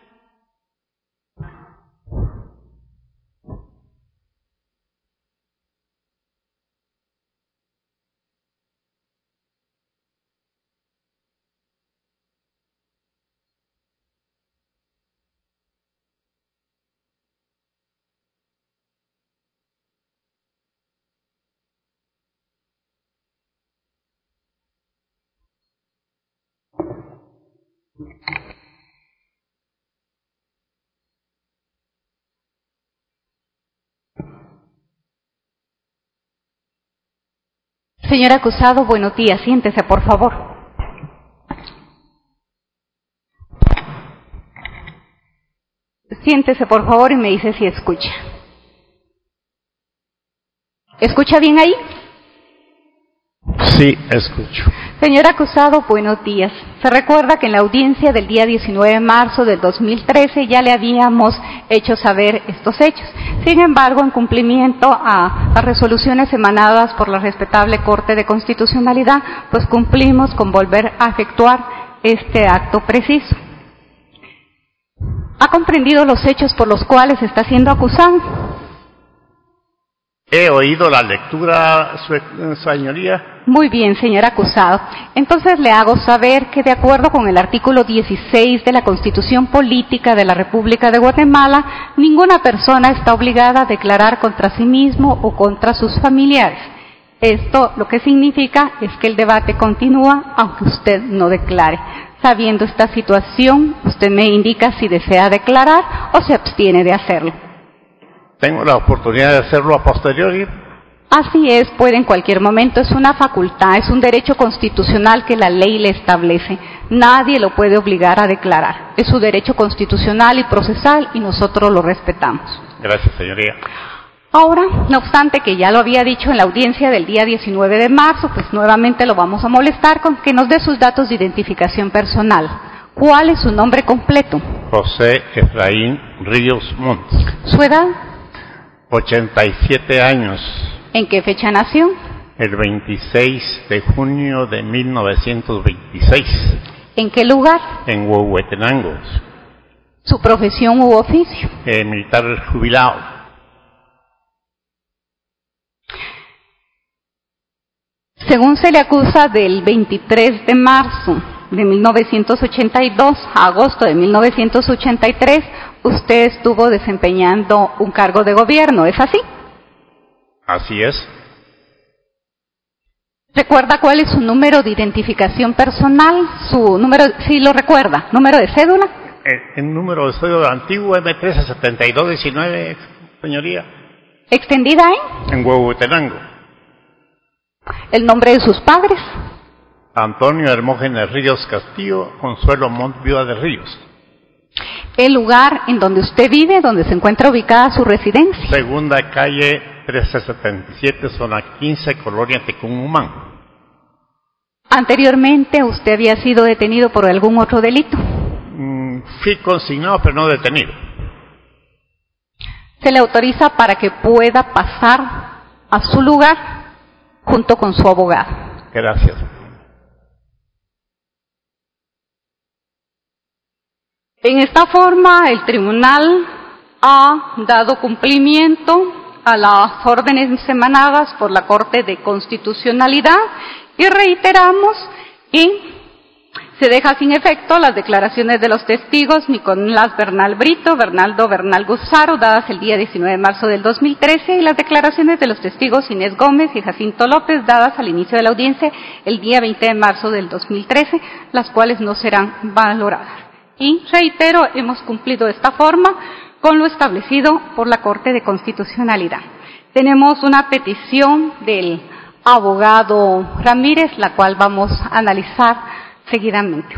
Señor acusado, buenos días. Siéntese, por favor. Siéntese, por favor, y me dice si escucha. ¿Escucha bien ahí? Sí, escucho. Señor acusado, buenos días. Se recuerda que en la audiencia del día 19 de marzo del 2013 ya le habíamos hecho saber estos hechos. Sin embargo, en cumplimiento a las resoluciones emanadas por la respetable Corte de Constitucionalidad, pues cumplimos con volver a efectuar este acto preciso. ¿Ha comprendido los hechos por los cuales está siendo acusado? He oído la lectura, señoría. Muy bien, señor acusado. Entonces le hago saber que de acuerdo con el artículo 16 de la Constitución Política de la República de Guatemala, ninguna persona está obligada a declarar contra sí mismo o contra sus familiares. Esto lo que significa es que el debate continúa aunque usted no declare. Sabiendo esta situación, usted me indica si desea declarar o se abstiene de hacerlo. Tengo la oportunidad de hacerlo a posteriori. Así es, puede en cualquier momento, es una facultad, es un derecho constitucional que la ley le establece. Nadie lo puede obligar a declarar. Es su derecho constitucional y procesal y nosotros lo respetamos. Gracias, señoría. Ahora, no obstante que ya lo había dicho en la audiencia del día 19 de marzo, pues nuevamente lo vamos a molestar con que nos dé sus datos de identificación personal. ¿Cuál es su nombre completo? José Efraín Ríos Montt. ¿Su edad? 87 años. ¿En qué fecha nació? El 26 de junio de 1926. ¿En qué lugar? En Huehuetenango. ¿Su profesión u oficio? Militar jubilado. Según se le acusa, del 23 de marzo de 1982 a agosto de 1983, usted estuvo desempeñando un cargo de gobierno, ¿es así? Así es. ¿Recuerda cuál es su número de identificación personal? Su número, sí lo recuerda, ¿número de cédula? El número de cédula antiguo M137219, señoría. ¿Extendida en Huehuetenango. ¿El nombre de sus padres? Antonio Hermógenes Ríos Castillo, Consuelo Montt Viuda de Ríos. ¿El lugar en donde usted vive, donde se encuentra ubicada su residencia? Segunda calle 1377, zona 15, Colonia Tecumumán. ¿Anteriormente usted había sido detenido por algún otro delito? Fui consignado, pero no detenido. Se le autoriza para que pueda pasar a su lugar junto con su abogado. Gracias. En esta forma, el tribunal ha dado cumplimiento a las órdenes emanadas por la Corte de Constitucionalidad y reiteramos que se deja sin efecto las declaraciones de los testigos Nicolás Bernal Brito, Bernaldo Bernal Guzaro, dadas el día 19 de marzo del 2013, y las declaraciones de los testigos Inés Gómez y Jacinto López, dadas al inicio de la audiencia el día 20 de marzo del 2013, las cuales no serán valoradas. Y reitero, hemos cumplido de esta forma con lo establecido por la Corte de Constitucionalidad. Tenemos una petición del abogado Ramírez, la cual vamos a analizar seguidamente.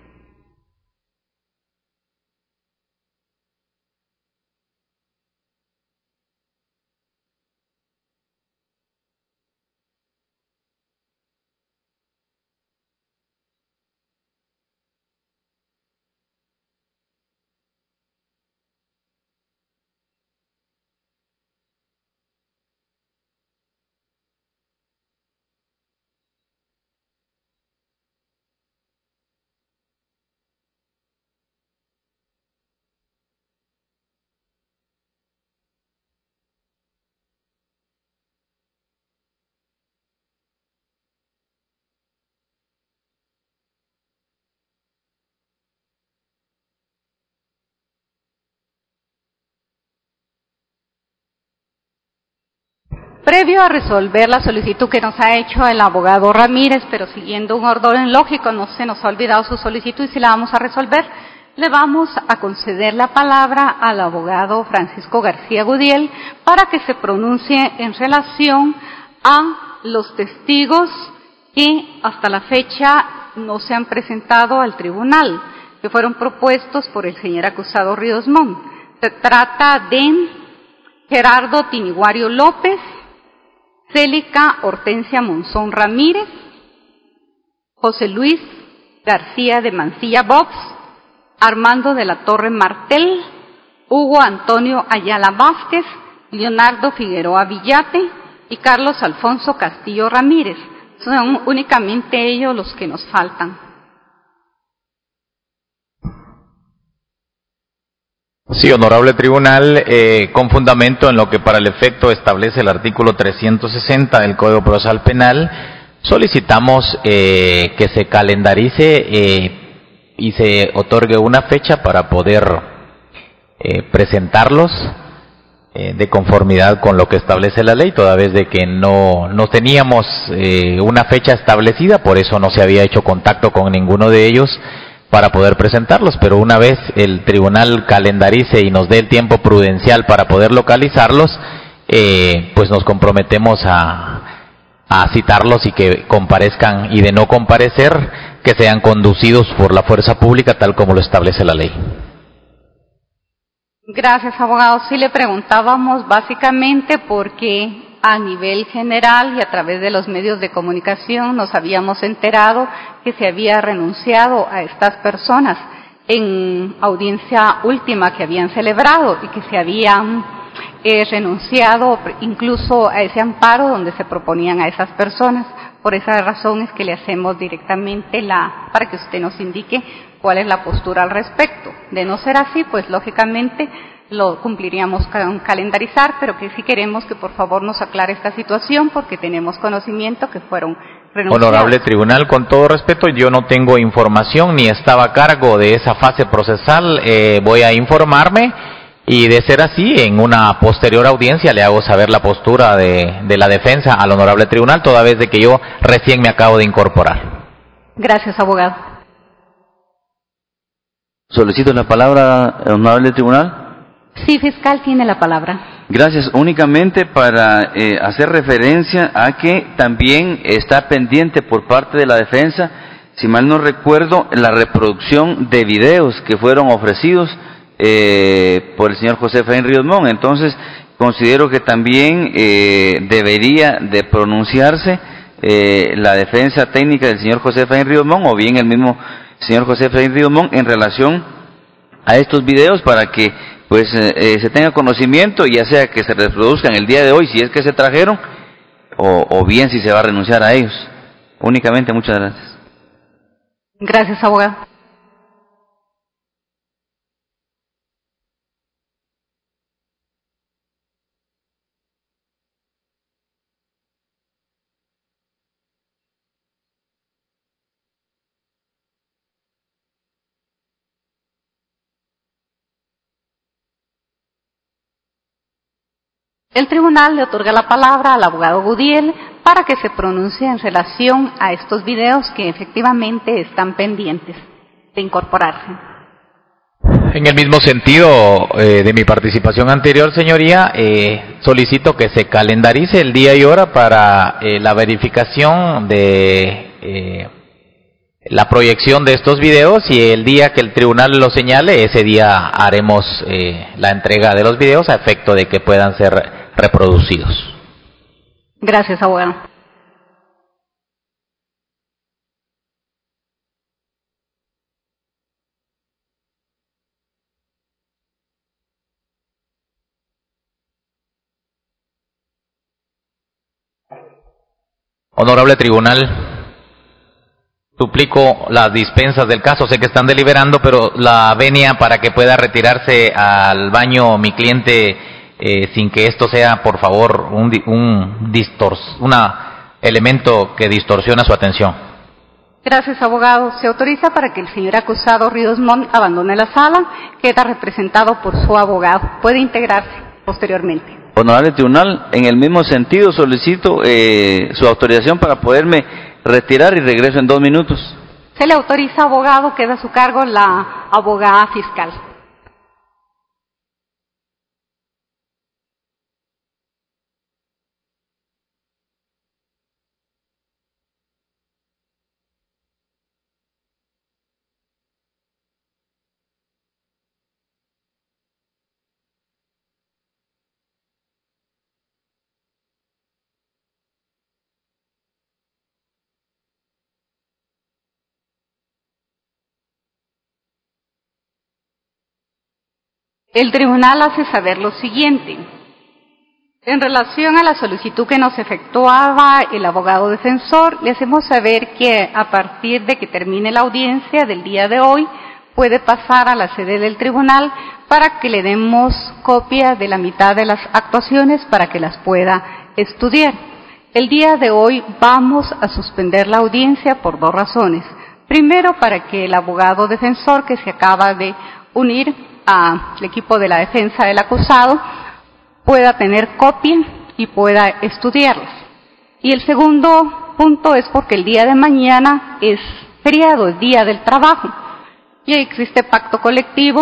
Previo a resolver la solicitud que nos ha hecho el abogado Ramírez, pero siguiendo un orden lógico, no se nos ha olvidado su solicitud y si la vamos a resolver, le vamos a conceder la palabra al abogado Francisco García Gudiel para que se pronuncie en relación a los testigos que hasta la fecha no se han presentado al tribunal, que fueron propuestos por el señor acusado Ríos Montt. Se trata de Gerardo Tiniguario López, Célica Hortensia Monzón Ramírez, José Luis García de Mancilla Box, Armando de la Torre Martel, Hugo Antonio Ayala Vázquez, Leonardo Figueroa Villate y Carlos Alfonso Castillo Ramírez. Son únicamente ellos los que nos faltan. Sí, honorable tribunal, con fundamento en lo que para el efecto establece el artículo 360 del Código Procesal Penal, solicitamos que se calendarice y se otorgue una fecha para poder presentarlos de conformidad con lo que establece la ley, toda vez de que no teníamos una fecha establecida, por eso no se había hecho contacto con ninguno de ellos para poder presentarlos, pero una vez el tribunal calendarice y nos dé el tiempo prudencial para poder localizarlos, pues nos comprometemos a citarlos y que comparezcan, y de no comparecer, que sean conducidos por la fuerza pública tal como lo establece la ley. Gracias, abogado. Sí, le preguntábamos básicamente porque a nivel general y a través de los medios de comunicación nos habíamos enterado que se había renunciado a estas personas en audiencia última que habían celebrado y que se habían renunciado incluso a ese amparo donde se proponían a esas personas. Por esa razón es que le hacemos directamente para que usted nos indique cuál es la postura al respecto. De no ser así, pues lógicamente lo cumpliríamos con calendarizar, pero que sí queremos que por favor nos aclare esta situación porque tenemos conocimiento que fueron renunciados. Honorable tribunal, con todo respeto, yo no tengo información ni estaba a cargo de esa fase procesal. Voy a informarme y, de ser así, en una posterior audiencia le hago saber la postura de la defensa al honorable tribunal, toda vez de que yo recién me acabo de incorporar. Gracias, abogado. Solicito la palabra, honorable tribunal. Sí, fiscal, tiene la palabra. Gracias. Únicamente para hacer referencia a que también está pendiente por parte de la defensa, si mal no recuerdo, la reproducción de videos que fueron ofrecidos por el señor José Efraín Ríos Montt. Entonces, considero que también debería de pronunciarse la defensa técnica del señor José Efraín Ríos Montt, o bien el mismo señor José Efraín Ríos Montt, en relación a estos videos, para que pues se tenga conocimiento, ya sea que se reproduzcan el día de hoy, si es que se trajeron, o bien si se va a renunciar a ellos. Únicamente, muchas gracias. Gracias, abogado. El tribunal le otorga la palabra al abogado Gudiel para que se pronuncie en relación a estos videos que efectivamente están pendientes de incorporarse. En el mismo sentido de mi participación anterior, señoría, solicito que se calendarice el día y hora para la verificación de la proyección de estos videos, y el día que el tribunal lo señale, ese día haremos la entrega de los videos a efecto de que puedan ser reproducidos. Gracias, abogado. Honorable tribunal, suplico las dispensas del caso. Sé que están deliberando, pero la venia para que pueda retirarse al baño mi cliente sin que esto sea, por favor, un elemento que distorsiona su atención. Gracias, abogado. Se autoriza para que el señor acusado Ríos Montt abandone la sala. Queda representado por su abogado. Puede integrarse posteriormente. Honorable tribunal, en el mismo sentido solicito su autorización para poderme retirar y regreso en 2 minutos. Se le autoriza, abogado. Queda a su cargo la abogada fiscal. El tribunal hace saber lo siguiente. En relación a la solicitud que nos efectuaba el abogado defensor, le hacemos saber que a partir de que termine la audiencia del día de hoy, puede pasar a la sede del tribunal para que le demos copia de la mitad de las actuaciones para que las pueda estudiar. El día de hoy vamos a suspender la audiencia por 2 razones. Primero, para que el abogado defensor que se acaba de unir al equipo de la defensa del acusado pueda tener copia y pueda estudiarlas. Y el segundo punto es porque el día de mañana es feriado, es día del trabajo, y existe pacto colectivo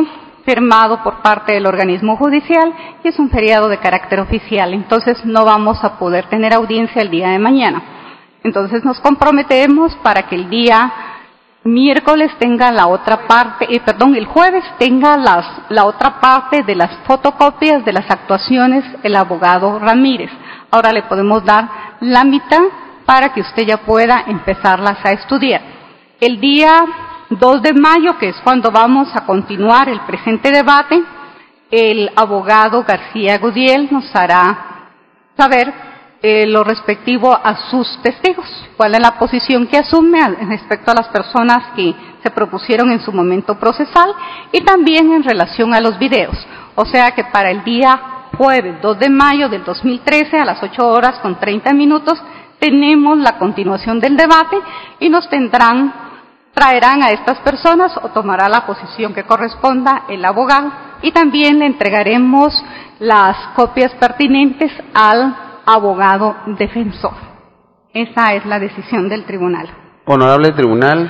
firmado por parte del organismo judicial y es un feriado de carácter oficial. Entonces no vamos a poder tener audiencia el día de mañana. Entonces nos comprometemos para que el día miércoles tenga la otra parte, el jueves tenga la otra parte de las fotocopias de las actuaciones el abogado Ramírez. Ahora le podemos dar la mitad para que usted ya pueda empezarlas a estudiar. El día 2 de mayo, que es cuando vamos a continuar el presente debate, el abogado García Gudiel nos hará saber lo respectivo a sus testigos, cuál es la posición que asume respecto a las personas que se propusieron en su momento procesal y también en relación a los videos. O sea que para el día jueves 2 de mayo del 2013 a las 8:30 tenemos la continuación del debate y nos traerán a estas personas o tomará la posición que corresponda el abogado y también le entregaremos las copias pertinentes al abogado defensor. Esa es la decisión del tribunal. Honorable tribunal,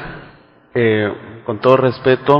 con todo respeto,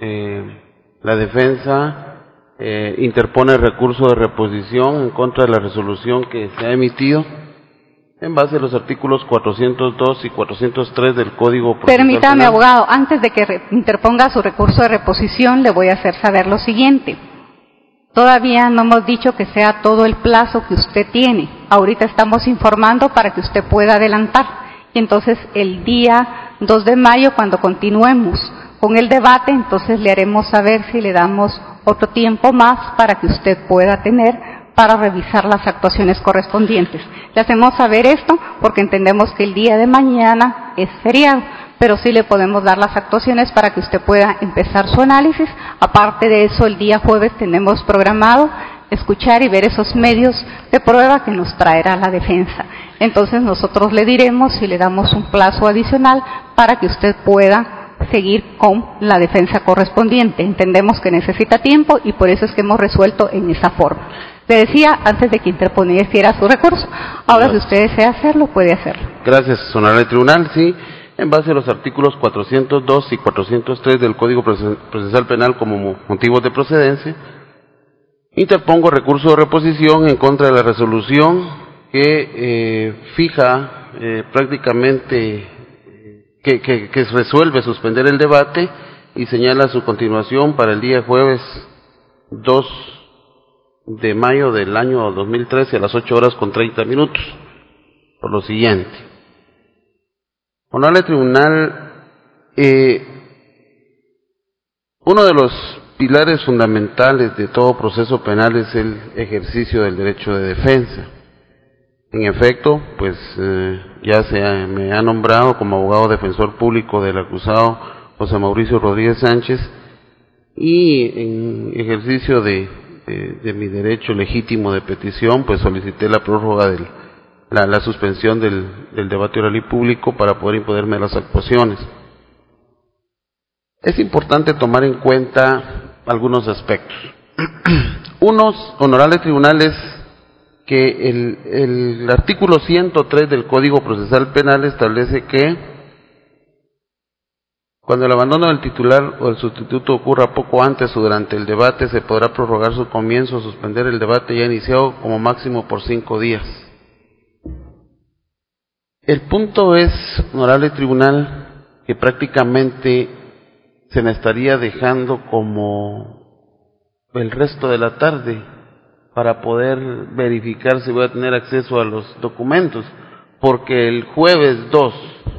la defensa interpone recurso de reposición en contra de la resolución que se ha emitido en base a los artículos 402 y 403 del Código Procesal Permítame, Penal. abogado, antes de que interponga su recurso de reposición, le voy a hacer saber lo siguiente. Todavía no hemos dicho que sea todo el plazo que usted tiene. Ahorita estamos informando para que usted pueda adelantar. Y entonces el día 2 de mayo, cuando continuemos con el debate, entonces le haremos saber si le damos otro tiempo más para que usted pueda tener para revisar las actuaciones correspondientes. Le hacemos saber esto porque entendemos que el día de mañana es feriado, pero sí le podemos dar las actuaciones para que usted pueda empezar su análisis. Aparte de eso, el día jueves tenemos programado escuchar y ver esos medios de prueba que nos traerá la defensa. Entonces nosotros le diremos si le damos un plazo adicional para que usted pueda seguir con la defensa correspondiente. Entendemos que necesita tiempo y por eso es que hemos resuelto en esa forma. Le decía antes de que interponiera su recurso. Ahora, si usted desea hacerlo, puede hacerlo. Gracias, honorable tribunal. Sí, en base a los artículos 402 y 403 del Código Procesal Penal como motivos de procedencia, interpongo recurso de reposición en contra de la resolución que fija prácticamente que resuelve suspender el debate y señala su continuación para el día jueves 2 de mayo del año 2013 a las 8:30, por lo siguiente. Honorable tribunal, uno de los pilares fundamentales de todo proceso penal es el ejercicio del derecho de defensa. En efecto, pues ya me ha nombrado como abogado defensor público del acusado José Mauricio Rodríguez Sánchez y en ejercicio de mi derecho legítimo de petición, pues solicité la prórroga la suspensión del debate oral y público para poder imponerme las actuaciones. Es importante tomar en cuenta algunos aspectos. Unos, honorable tribunal, es que el artículo 103 del Código Procesal Penal establece que cuando el abandono del titular o el sustituto ocurra poco antes o durante el debate, se podrá prorrogar su comienzo o suspender el debate ya iniciado como máximo por 5 días. El punto es, honorable tribunal, que prácticamente se me estaría dejando como el resto de la tarde para poder verificar si voy a tener acceso a los documentos, porque el jueves 2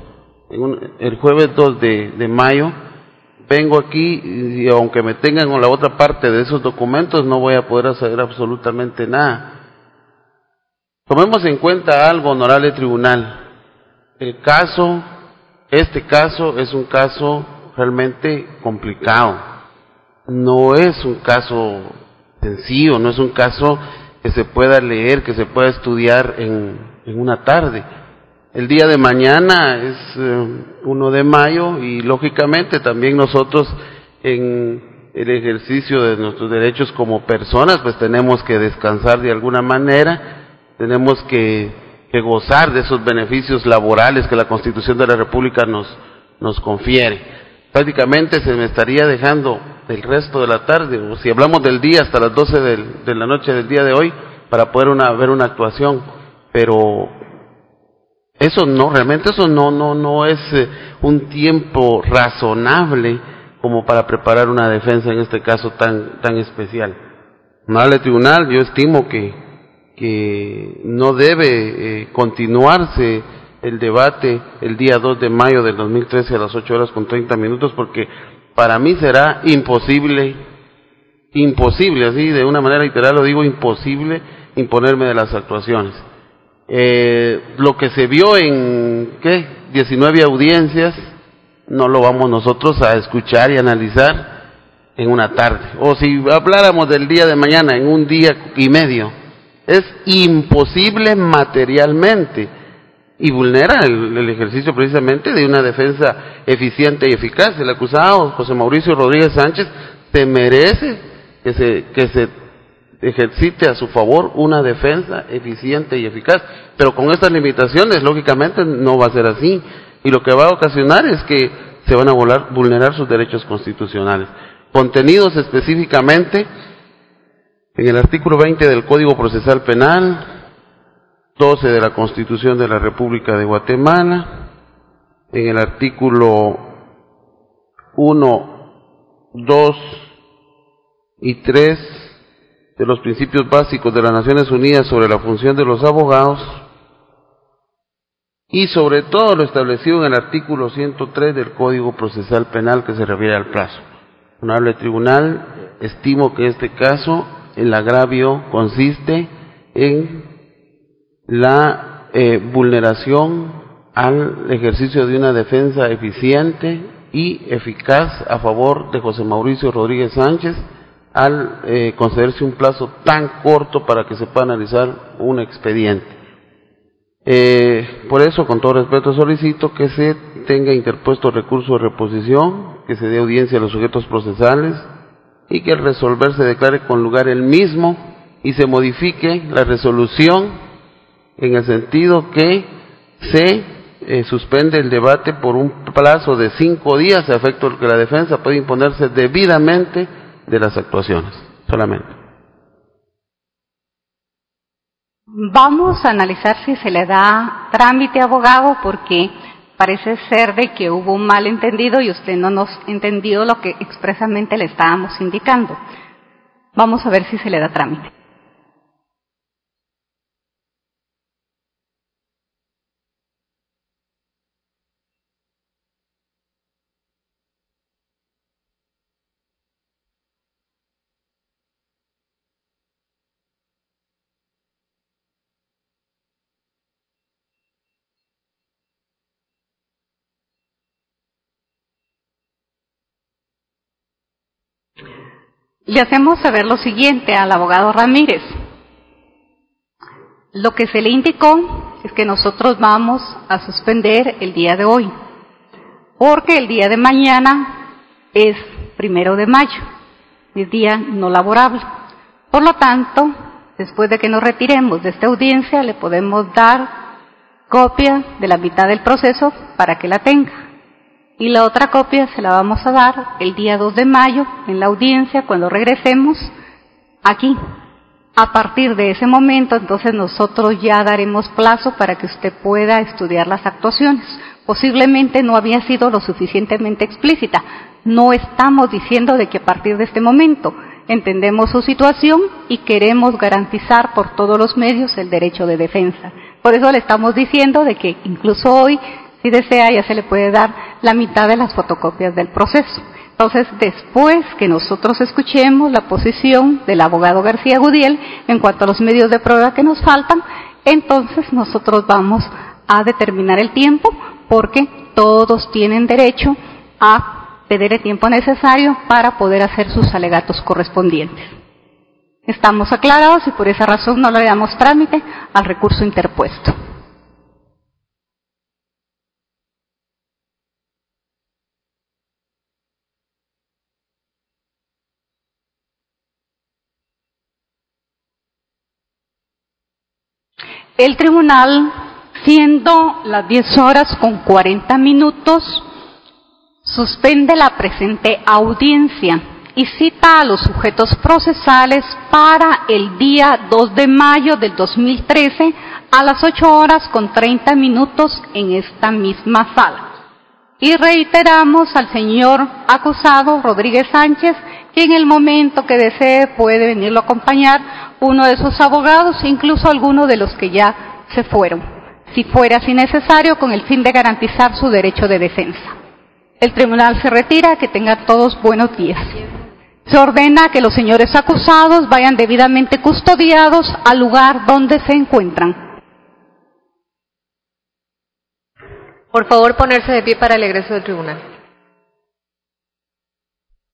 de mayo vengo aquí y aunque me tengan con la otra parte de esos documentos no voy a poder hacer absolutamente nada. Tomemos en cuenta algo, honorable tribunal. Este caso es un caso realmente complicado. No es un caso sencillo, no es un caso que se pueda leer, que se pueda estudiar en una tarde. El día de mañana es 1 de mayo y lógicamente también nosotros en el ejercicio de nuestros derechos como personas pues tenemos que descansar de alguna manera, tenemos que gozar de esos beneficios laborales que la Constitución de la República nos confiere. prácticamente se me estaría dejando el resto de la tarde, o si hablamos del día, hasta las 12 de la noche del día de hoy, para poder ver una actuación. Pero eso no, realmente eso no es un tiempo razonable como para preparar una defensa en este caso tan especial. Honorable Tribunal, yo estimo que no debe continuarse el debate el día 2 de mayo del 2013 a las 8:30, porque para mí será imposible, así de una manera literal lo digo, imposible imponerme de las actuaciones. Lo que se vio en 19 audiencias no lo vamos nosotros a escuchar y analizar en una tarde, o si habláramos del día de mañana en un día y medio. Es imposible materialmente y vulnera el ejercicio precisamente de una defensa eficiente y eficaz. El acusado José Mauricio Rodríguez Sánchez se merece que se ejercite a su favor una defensa eficiente y eficaz, pero con estas limitaciones lógicamente no va a ser así, y lo que va a ocasionar es que se van a vulnerar sus derechos constitucionales, contenidos específicamente en el artículo 20 del Código Procesal Penal, 12 de la Constitución de la República de Guatemala, en el artículo 1, 2 y 3 de los principios básicos de las Naciones Unidas sobre la función de los abogados, y sobre todo lo establecido en el artículo 103 del Código Procesal Penal, que se refiere al plazo. Honorable Tribunal, estimo que en este caso el agravio consiste en la vulneración al ejercicio de una defensa eficiente y eficaz a favor de José Mauricio Rodríguez Sánchez, al concederse un plazo tan corto para que se pueda analizar un expediente. Por eso, con todo respeto, solicito que se tenga interpuesto recurso de reposición, que se dé audiencia a los sujetos procesales y que al resolver se declare con lugar el mismo y se modifique la resolución en el sentido que se suspende el debate por un plazo de 5 días, a efecto de que la defensa pueda imponerse debidamente de las actuaciones, solamente. Vamos a analizar si se le da trámite, abogado, porque parece ser de que hubo un malentendido y usted no nos entendió lo que expresamente le estábamos indicando. Vamos a ver si se le da trámite. Le hacemos saber lo siguiente al abogado Ramírez. Lo que se le indicó es que nosotros vamos a suspender el día de hoy, porque el día de mañana es 1 de mayo, es día no laborable. Por lo tanto, después de que nos retiremos de esta audiencia, le podemos dar copia de la mitad del proceso para que la tenga. Y la otra copia se la vamos a dar el día 2 de mayo en la audiencia cuando regresemos aquí. A partir de ese momento, entonces nosotros ya daremos plazo para que usted pueda estudiar las actuaciones. Posiblemente no había sido lo suficientemente explícita. No estamos diciendo de que a partir de este momento entendemos su situación y queremos garantizar por todos los medios el derecho de defensa. Por eso le estamos diciendo de que incluso hoy, si desea, ya se le puede dar la mitad de las fotocopias del proceso. Entonces, después que nosotros escuchemos la posición del abogado García Gudiel en cuanto a los medios de prueba que nos faltan, entonces nosotros vamos a determinar el tiempo, porque todos tienen derecho a pedir el tiempo necesario para poder hacer sus alegatos correspondientes. Estamos aclarados y por esa razón no le damos trámite al recurso interpuesto. El tribunal, siendo las 10:40, Suspende la presente audiencia y cita a los sujetos procesales para el día 2 de mayo del 2013 a las 8:30 en esta misma sala. Y reiteramos al señor acusado Rodríguez Sánchez que en el momento que desee puede venirlo a acompañar uno de sus abogados, incluso alguno de los que ya se fueron, si fuera así necesario, con el fin de garantizar su derecho de defensa. El tribunal se retira. Que tengan todos buenos días. Se ordena que los señores acusados vayan debidamente custodiados al lugar donde se encuentran. Por favor, ponerse de pie para el egreso del tribunal.